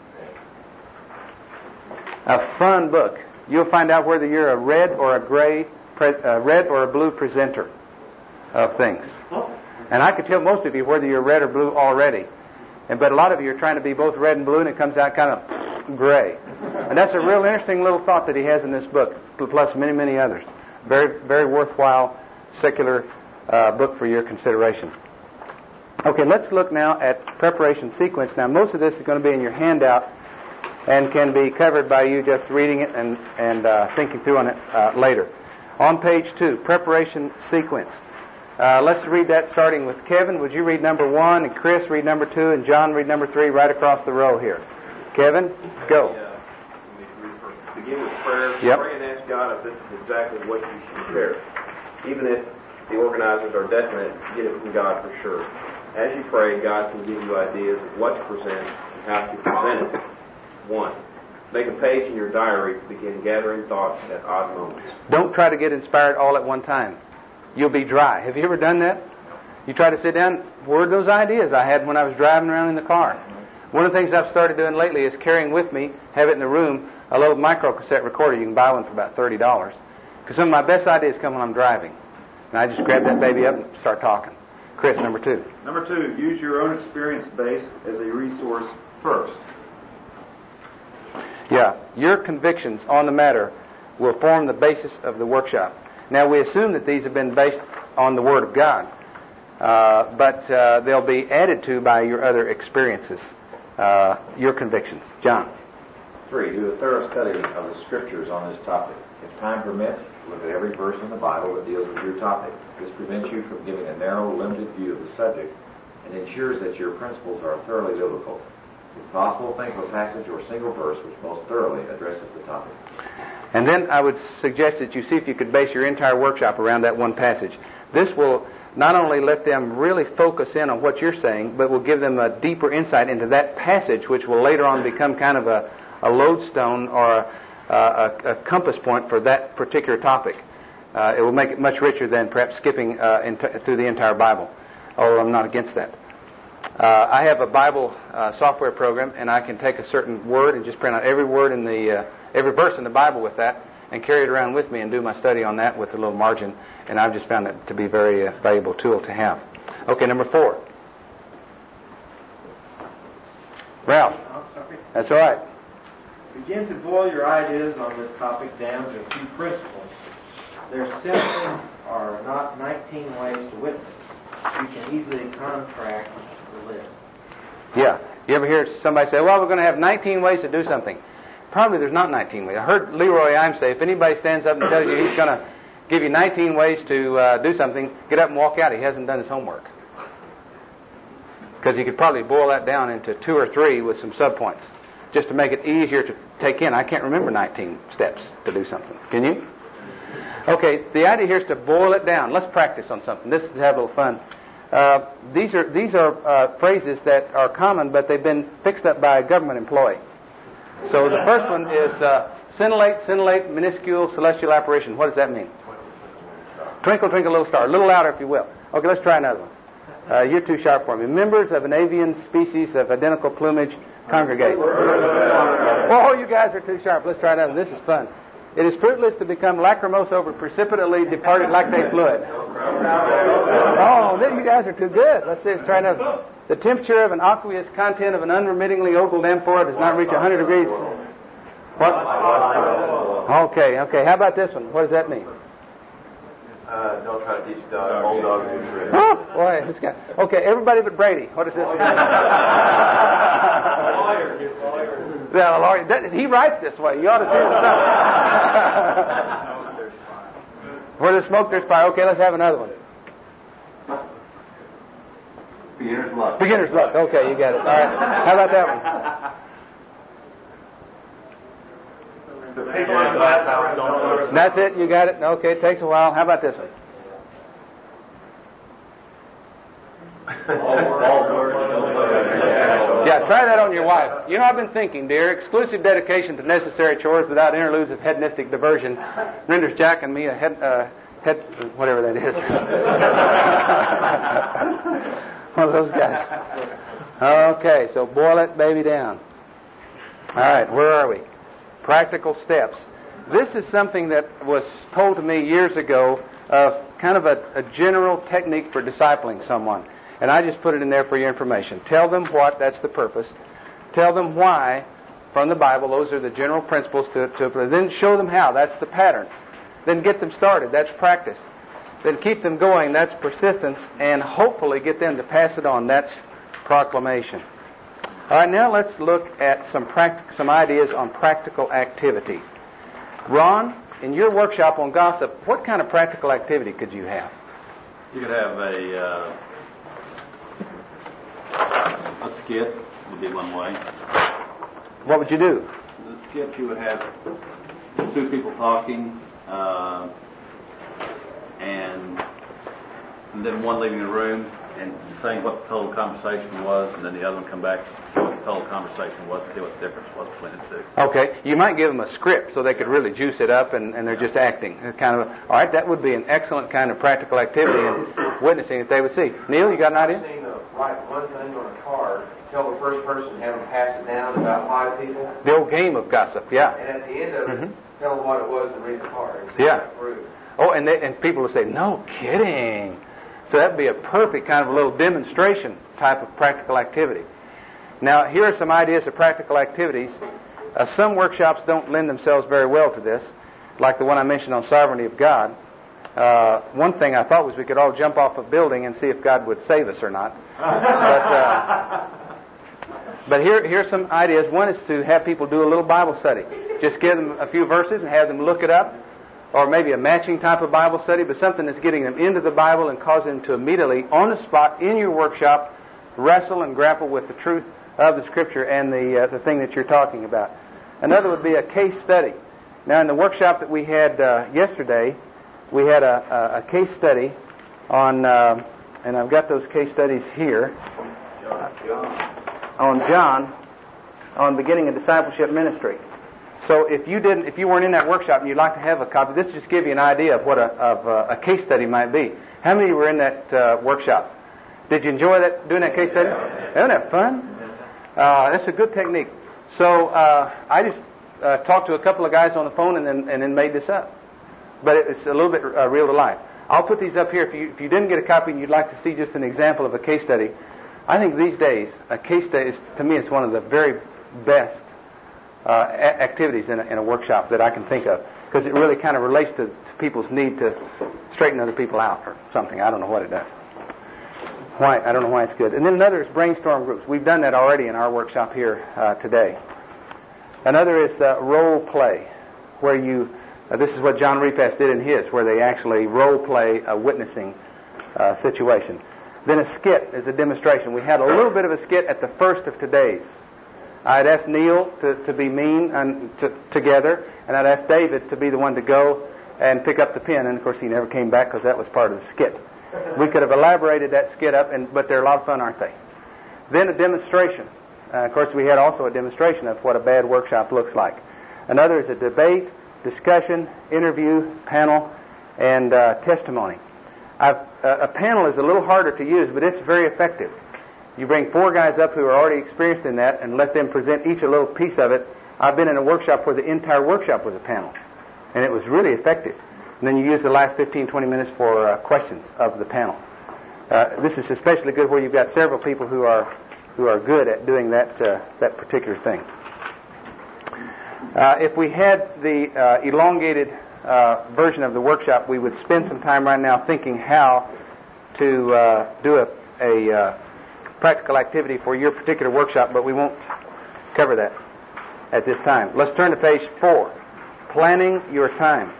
A fun book. You'll find out whether you're a red or a blue presenter of things. And I could tell most of you whether you're red or blue already. But a lot of you are trying to be both red and blue, and it comes out kind of gray. And that's a real interesting little thought that he has in this book, plus many, many others. Very, very worthwhile secular book for your consideration. Okay, let's look now at preparation sequence. Now, most of this is going to be in your handout and can be covered by you just reading it and thinking through on it later. On page 2, preparation sequence. Let's read that starting with Kevin. Would you read number 1, and Chris read number 2, and John read number 3 right across the row here. Kevin, go. Begin with prayer. Yep. Pray and ask God if this is exactly what you should share. Even if the organizers are definite, get it from God for sure. As you pray, God can give you ideas of what to present and how to present it. 1. Make a page in your diary to begin gathering thoughts at odd moments. Don't try to get inspired all at one time. You'll be dry. Have you ever done that? You try to sit down, where are those ideas I had when I was driving around in the car? One of the things I've started doing lately is carrying with me, have it in the room, a little micro cassette recorder. You can buy one for about $30. Because some of my best ideas come when I'm driving. And I just grab that baby up and start talking. Chris, number 2. Number 2, use your own experience base as a resource first. Yeah, your convictions on the matter will form the basis of the workshop. Now, we assume that these have been based on the Word of God, but they'll be added to by your other experiences, your convictions. John. 3, do a thorough study of the Scriptures on this topic. If time permits, look at every verse in the Bible that deals with your topic. This prevents you from giving a narrow, limited view of the subject and ensures that your principles are thoroughly biblical. If possible, think of a passage or single verse which most thoroughly addresses the topic. And then I would suggest that you see if you could base your entire workshop around that one passage. This will not only let them really focus in on what you're saying, but will give them a deeper insight into that passage, which will later on become kind of a lodestone or a compass point for that particular topic. It will make it much richer than perhaps skipping through the entire Bible, although I'm not against that. I have a Bible software program, and I can take a certain word and just print out every word in every verse in the Bible with that, and carry it around with me and do my study on that with a little margin. And I've just found it to be a very valuable tool to have. Okay, number 4. Ralph. That's all right. Begin to boil your ideas on this topic down to a few principles. There simply are not 19 ways to witness. You can easily contract the list. Yeah. You ever hear somebody say, well, we're going to have 19 ways to do something? Probably there's not 19 ways. I heard Leroy Imes say, if anybody stands up and tells you he's going to give you 19 ways to do something, get up and walk out. He hasn't done his homework. Because he could probably boil that down into 2 or 3 with some subpoints, just to make it easier to take in. I can't remember 19 steps to do something. Can you? Okay, the idea here is to boil it down. Let's practice on something. This is to have a little fun. These are phrases that are common, but they've been fixed up by a government employee. So the first one is scintillate, minuscule, celestial apparition. What does that mean? Twinkle, twinkle, little star. A little louder, if you will. Okay, let's try another one. You're too sharp for me. Members of an avian species of identical plumage congregate. Oh, you guys are too sharp. Let's try another one. This is fun. It is fruitless to become lachrymose over precipitately departed lactate fluid. Oh, then you guys are too good. Let's see, let's try another. The temperature of an aqueous content of an unremittingly ogled amphora does not reach 100 degrees. What? Okay. How about this one? What does that mean? Don't try to teach old dogs new tricks. Oh, boy, this guy. Okay, everybody but Brady. What does this mean? Yeah, the lawyer. He writes this way. You ought to see the stuff. Where there's smoke, there's fire. Okay, let's have another one. Beginner's luck. Beginner's luck. Okay, you got it. All right. How about that one? That's it. You got it. Okay, it takes a while. How about this one? Yeah, try that on your wife. You know, I've been thinking, dear, exclusive dedication to necessary chores without interludes of hedonistic diversion renders Jack and me a head whatever that is. One of those guys. Okay, so boil that baby down. All right, where are we? Practical steps. This is something that was told to me years ago of kind of a general technique for discipling someone. And I just put it in there for your information. Tell them what, that's the purpose. Tell them why, from the Bible, those are the general principles then show them how, that's the pattern. Then get them started, that's practice. Then keep them going, that's persistence, and hopefully get them to pass it on, that's proclamation. All right, now let's look at some ideas on practical activity. Ron, in your workshop on gossip, what kind of practical activity could you have? You could have a skit would be one way. What would you do? The skit, you would have 2 people talking, and then one leaving the room and saying what the total conversation was, and then the other one come back, see what the total conversation was, see what the difference was between the 2. Okay, you might give them a script so they could really juice it up, and they're just acting. All right, that would be an excellent kind of practical activity and witnessing that they would see. Neil, you got an idea? I've seen write one thing on a card, tell the first person, have them pass it down to about 5 people. The old game of gossip, yeah. And at the end of it, tell them what it was and read the card. Yeah. Oh, and people will say, no kidding. So that'd be a perfect kind of a little demonstration type of practical activity. Now, here are some ideas of practical activities. Some workshops don't lend themselves very well to this, like the one I mentioned on sovereignty of God. One thing I thought was we could all jump off a building and see if God would save us or not. But here's some ideas. One is to have people do a little Bible study. Just give them a few verses and have them look it up, or maybe a matching type of Bible study, but something that's getting them into the Bible and causing them to immediately, on the spot, in your workshop, wrestle and grapple with the truth of the Scripture and the thing that you're talking about. Another would be a case study. Now, in the workshop that we had yesterday, we had a case study on, and I've got those case studies here, on John, on beginning a discipleship ministry. So if you weren't in that workshop and you'd like to have a copy, this will just give you an idea of what a case study might be. How many were in that workshop? Did you enjoy doing that case study? Isn't that fun? That's a good technique. So I just talked to a couple of guys on the phone and then made this up. But it's a little bit real to life. I'll put these up here. If you didn't get a copy and you'd like to see just an example of a case study, I think these days a case study to me is one of the very best activities in a workshop that I can think of, because it really kind of relates to people's need to straighten other people out or something. I don't know what it does. I don't know why it's good. And then another is brainstorm groups. We've done that already in our workshop here today. Another is role play, where this is what John Repass did in his, where they actually role play a witnessing situation. Then a skit is a demonstration. We had a little bit of a skit at the first of today's. I'd asked Neil to be mean together, and I'd asked David to be the one to go and pick up the pen, and of course he never came back because that was part of the skit. We could have elaborated that skit up, but they're a lot of fun, aren't they? Then a demonstration. Of course, we had also a demonstration of what a bad workshop looks like. Another is a debate, discussion, interview, panel, and testimony. A panel is a little harder to use, but it's very effective. You bring 4 guys up who are already experienced in that and let them present each a little piece of it. I've been in a workshop where the entire workshop was a panel, and it was really effective. And then you use the last 15, 20 minutes for questions of the panel. This is especially good where you've got several people who are good at doing that particular thing. If we had the elongated version of the workshop, we would spend some time right now thinking how to do a practical activity for your particular workshop, but we won't cover that at this time. Let's turn to page 4, planning your time.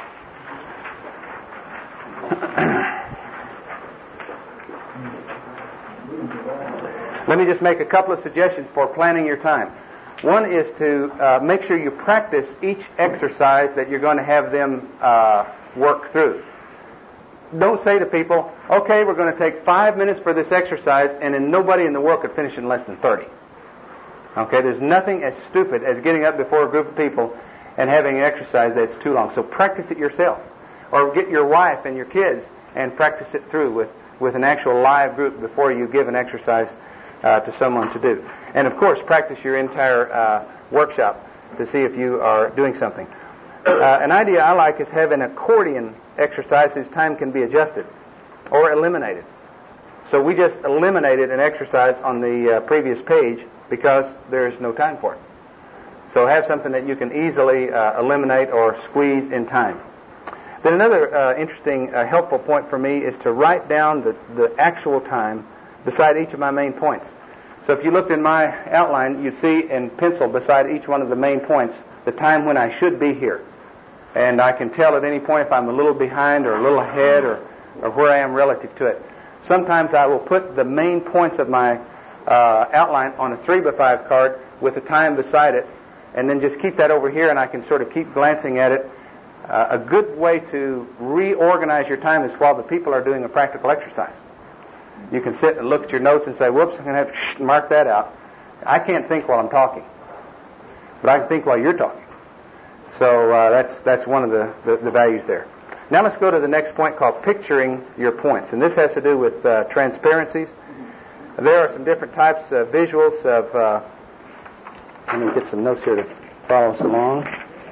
Let me just make a couple of suggestions for planning your time. One is to make sure you practice each exercise that you're going to have them work through. Don't say to people, okay, we're going to take 5 minutes for this exercise, and then nobody in the world could finish in less than 30. Okay, there's nothing as stupid as getting up before a group of people and having an exercise that's too long. So practice it yourself. Or get your wife and your kids and practice it through with an actual live group before you give an exercise to someone to do. And of course, practice your entire workshop to see if you are doing something. An idea I like is have an accordion exercise whose time can be adjusted or eliminated. So we just eliminated an exercise on the previous page because there's no time for it. So have something that you can easily eliminate or squeeze in time. Then another interesting, helpful point for me is to write down the actual time beside each of my main points. So if you looked in my outline, you'd see in pencil beside each one of the main points the time when I should be here. And I can tell at any point if I'm a little behind or a little ahead or where I am relative to it. Sometimes I will put the main points of my outline on a 3x5 card with the time beside it, and then just keep that over here, and I can sort of keep glancing at it. A good way to reorganize your time is while the people are doing a practical exercise. You can sit and look at your notes and say, whoops, I'm going to have to mark that out. I can't think while I'm talking, but I can think while you're talking. So that's one of the values there. Now let's go to the next point called picturing your points. And this has to do with transparencies. There are some different types of visuals of... let me get some notes here to follow us along.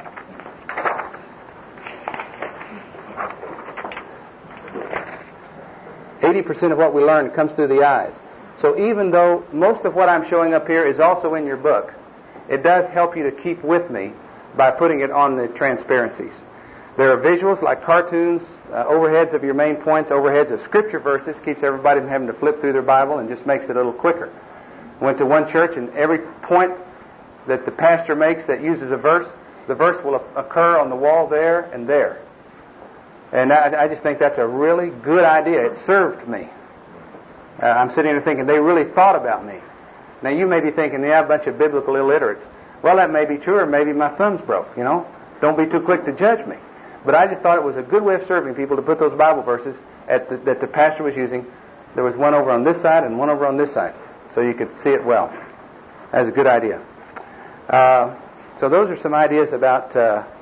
%of what we learn comes through the eyes. So even though most of what I'm showing up here is also in your book, it does help you to keep with me by putting it on the transparencies. There are visuals like cartoons, overheads of your main points, overheads of scripture verses, keeps everybody from having to flip through their Bible and just makes it a little quicker. Went to one church and every point that the pastor makes that uses a verse, the verse will occur on the wall there and there. And I just think that's a really good idea. It served me. I'm sitting there thinking they really thought about me. Now you may be thinking, yeah, a bunch of biblical illiterates. Well, that may be true, or maybe my thumb's broke, you know. Don't be too quick to judge me. But I just thought it was a good way of serving people to put those Bible verses that the pastor was using. There was one over on this side and one over on this side, so you could see it well. That was a good idea. So those are some ideas about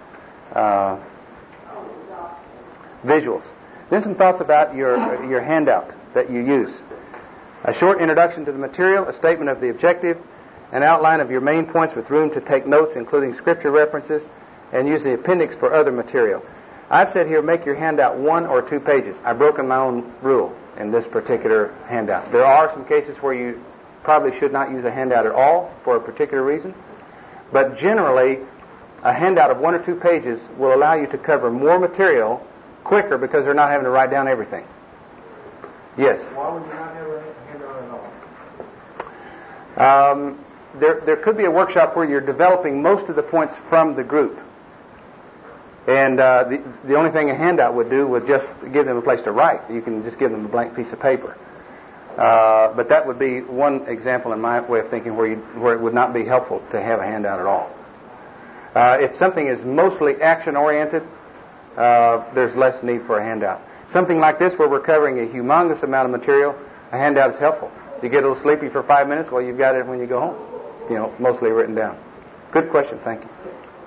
visuals. Then some thoughts about your handout that you use. A short introduction to the material, a statement of the objective, an outline of your main points with room to take notes, including scripture references, and use the appendix for other material. I've said here, make your handout 1 or 2 pages. I've broken my own rule in this particular handout. There are some cases where you probably should not use a handout at all for a particular reason, but generally, a handout of 1 or 2 pages will allow you to cover more material quicker because they're not having to write down everything. Yes? Why would you not have a handout at all? There could be a workshop where you're developing most of the points from the group. And the only thing a handout would do would just give them a place to write. You can just give them a blank piece of paper. But that would be one example in my way of thinking where it would not be helpful to have a handout at all. If something is mostly action-oriented, there's less need for a handout. Something like this where we're covering a humongous amount of material, a handout is helpful. You get a little sleepy for 5 minutes, well, you've got it when you go home. You know, mostly written down. Good question, thank you.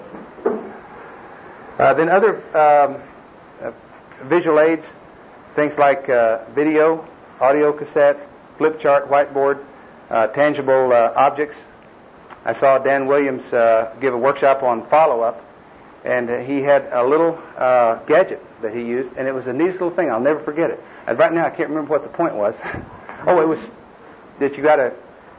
Then other visual aids, things like video, audio cassette, flip chart, whiteboard, tangible objects. I saw Dan Williams give a workshop on follow-up, and he had a little gadget that he used, and it was the neatest little thing. I'll never forget it. And right now I can't remember what the point was. Oh, it was that you got to...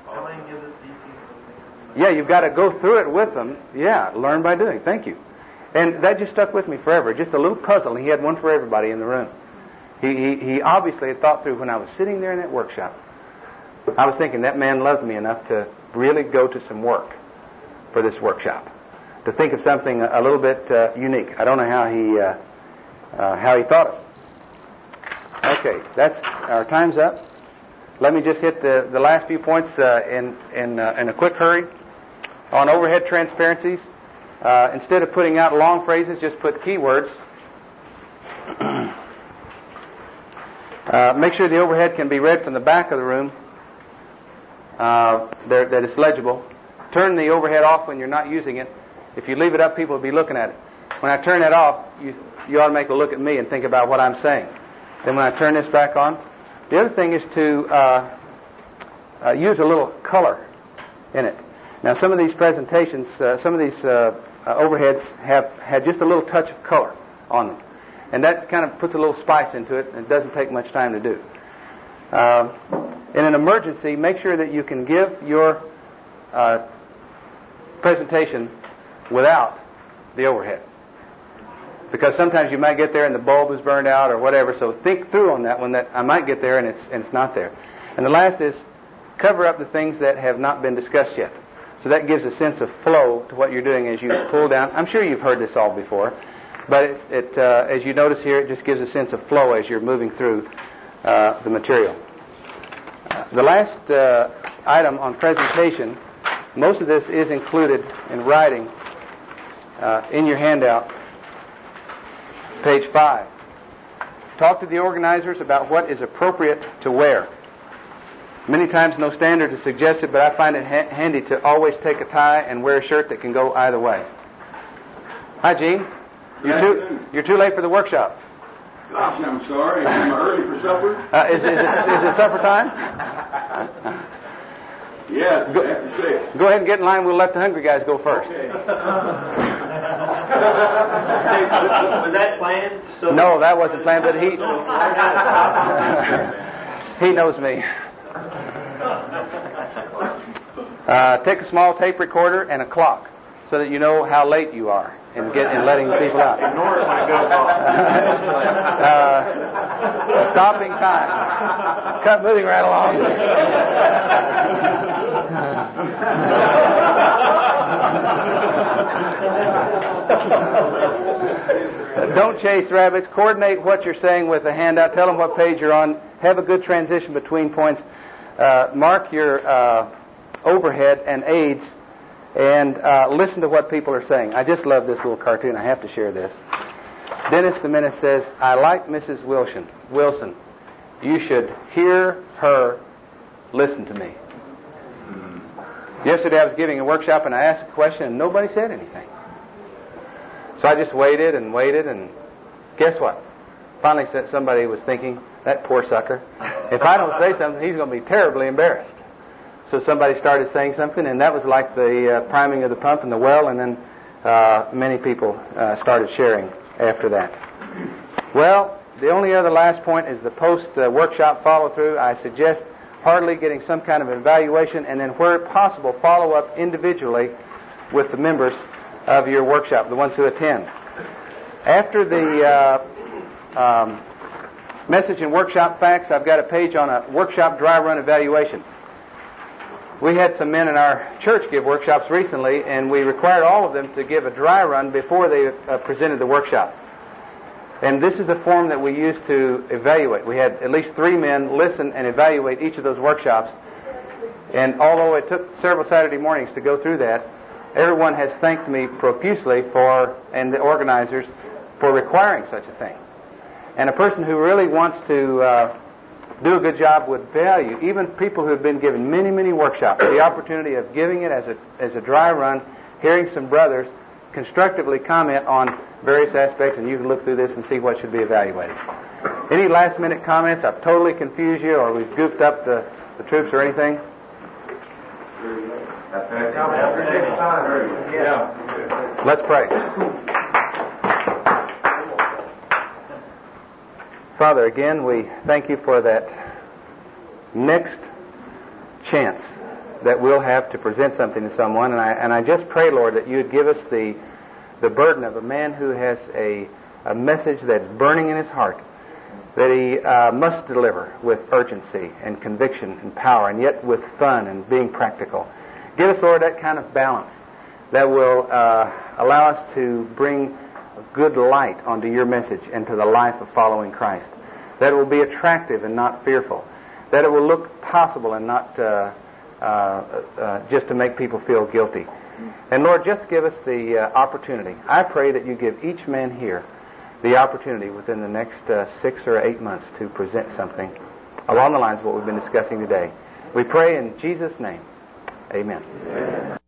Yeah, you've got to go through it with them. Yeah, learn by doing. Thank you. And that just stuck with me forever. Just a little puzzle. He had one for everybody in the room. He obviously had thought through when I was sitting there in that workshop. I was thinking that man loved me enough to really go to some work for this workshop. To think of something a little bit unique. I don't know how he thought of it. Okay, our time's up. Let me just hit the last few points in a quick hurry. On overhead transparencies, instead of putting out long phrases, just put keywords. Make sure the overhead can be read from the back of the room, that it's legible. Turn the overhead off when you're not using it. If you leave it up, people will be looking at it. When I turn that off, you ought to make a look at me and think about what I'm saying. Then when I turn this back on, the other thing is to use a little color in it. Now, some of these presentations, some of these overheads have had just a little touch of color on them. And that kind of puts a little spice into it, and it doesn't take much time to do. In an emergency, make sure that you can give your presentation without the overhead. Because sometimes you might get there and the bulb is burned out or whatever, so think through on that one, that I might get there and it's not there. And the last is cover up the things that have not been discussed yet. So that gives a sense of flow to what you're doing as you pull down. I'm sure you've heard this all before, but it as you notice here, it just gives a sense of flow as you're moving through the material. The last item on presentation, most of this is included in writing in your handout, page 5. Talk to the organizers about what is appropriate to wear. Many times no standard is suggested, but I find it handy to always take a tie and wear a shirt that can go either way. Hi, Gene. You're too late for the workshop. Gosh, I'm sorry. Am I early for supper? Is it supper time? Yes, after 6. Go ahead and get in line. We'll let the hungry guys go first. Was that planned? No, that wasn't planned, but he knows me. Take a small tape recorder and a clock so that you know how late you are in letting people out. Ignore it when it goes off. Stopping time. Cut moving right along. Don't chase rabbits. Coordinate what you're saying with a handout. Tell them what page you're on. Have a good transition between points. Mark your overhead and aids, and listen to what people are saying. I just love this little cartoon. I have to share this. Dennis the Menace says, I like Mrs. Wilson. You should hear her listen to me. Yesterday I was giving a workshop and I asked a question and nobody said anything. So I just waited, and guess what? Finally somebody was thinking, that poor sucker. If I don't say something, he's going to be terribly embarrassed. So somebody started saying something, and that was like the priming of the pump in the well, and then many people started sharing after that. Well, the only other last point is the post-workshop follow-through. I suggest hardly getting some kind of evaluation, and then where possible, follow up individually with the members of your workshop, the ones who attend. After the message and workshop facts, I've got a page on a workshop dry run evaluation. We had some men in our church give workshops recently, and we required all of them to give a dry run before they presented the workshop. And this is the form that we used to evaluate. We had at least 3 men listen and evaluate each of those workshops. And although it took several Saturday mornings to go through that, everyone has thanked me profusely and the organizers for requiring such a thing. And a person who really wants to do a good job would value, even people who have been given many, many workshops, the opportunity of giving it as a dry run, hearing some brothers constructively comment on various aspects, and you can look through this and see what should be evaluated. Any last-minute comments? I've totally confused you, or we've goofed up the troops or anything? Let's pray. Father, again, we thank you for that next chance that we'll have to present something to someone. And I just pray, Lord, that you would give us the burden of a man who has a message that's burning in his heart, that he must deliver with urgency and conviction and power, and yet with fun and being practical. Give us, Lord, that kind of balance that will allow us to bring a good light onto your message and to the life of following Christ. That it will be attractive and not fearful. That it will look possible and not just to make people feel guilty. And Lord, just give us the opportunity. I pray that you give each man here the opportunity within the next 6 or 8 months to present something along the lines of what we've been discussing today. We pray in Jesus' name. Amen.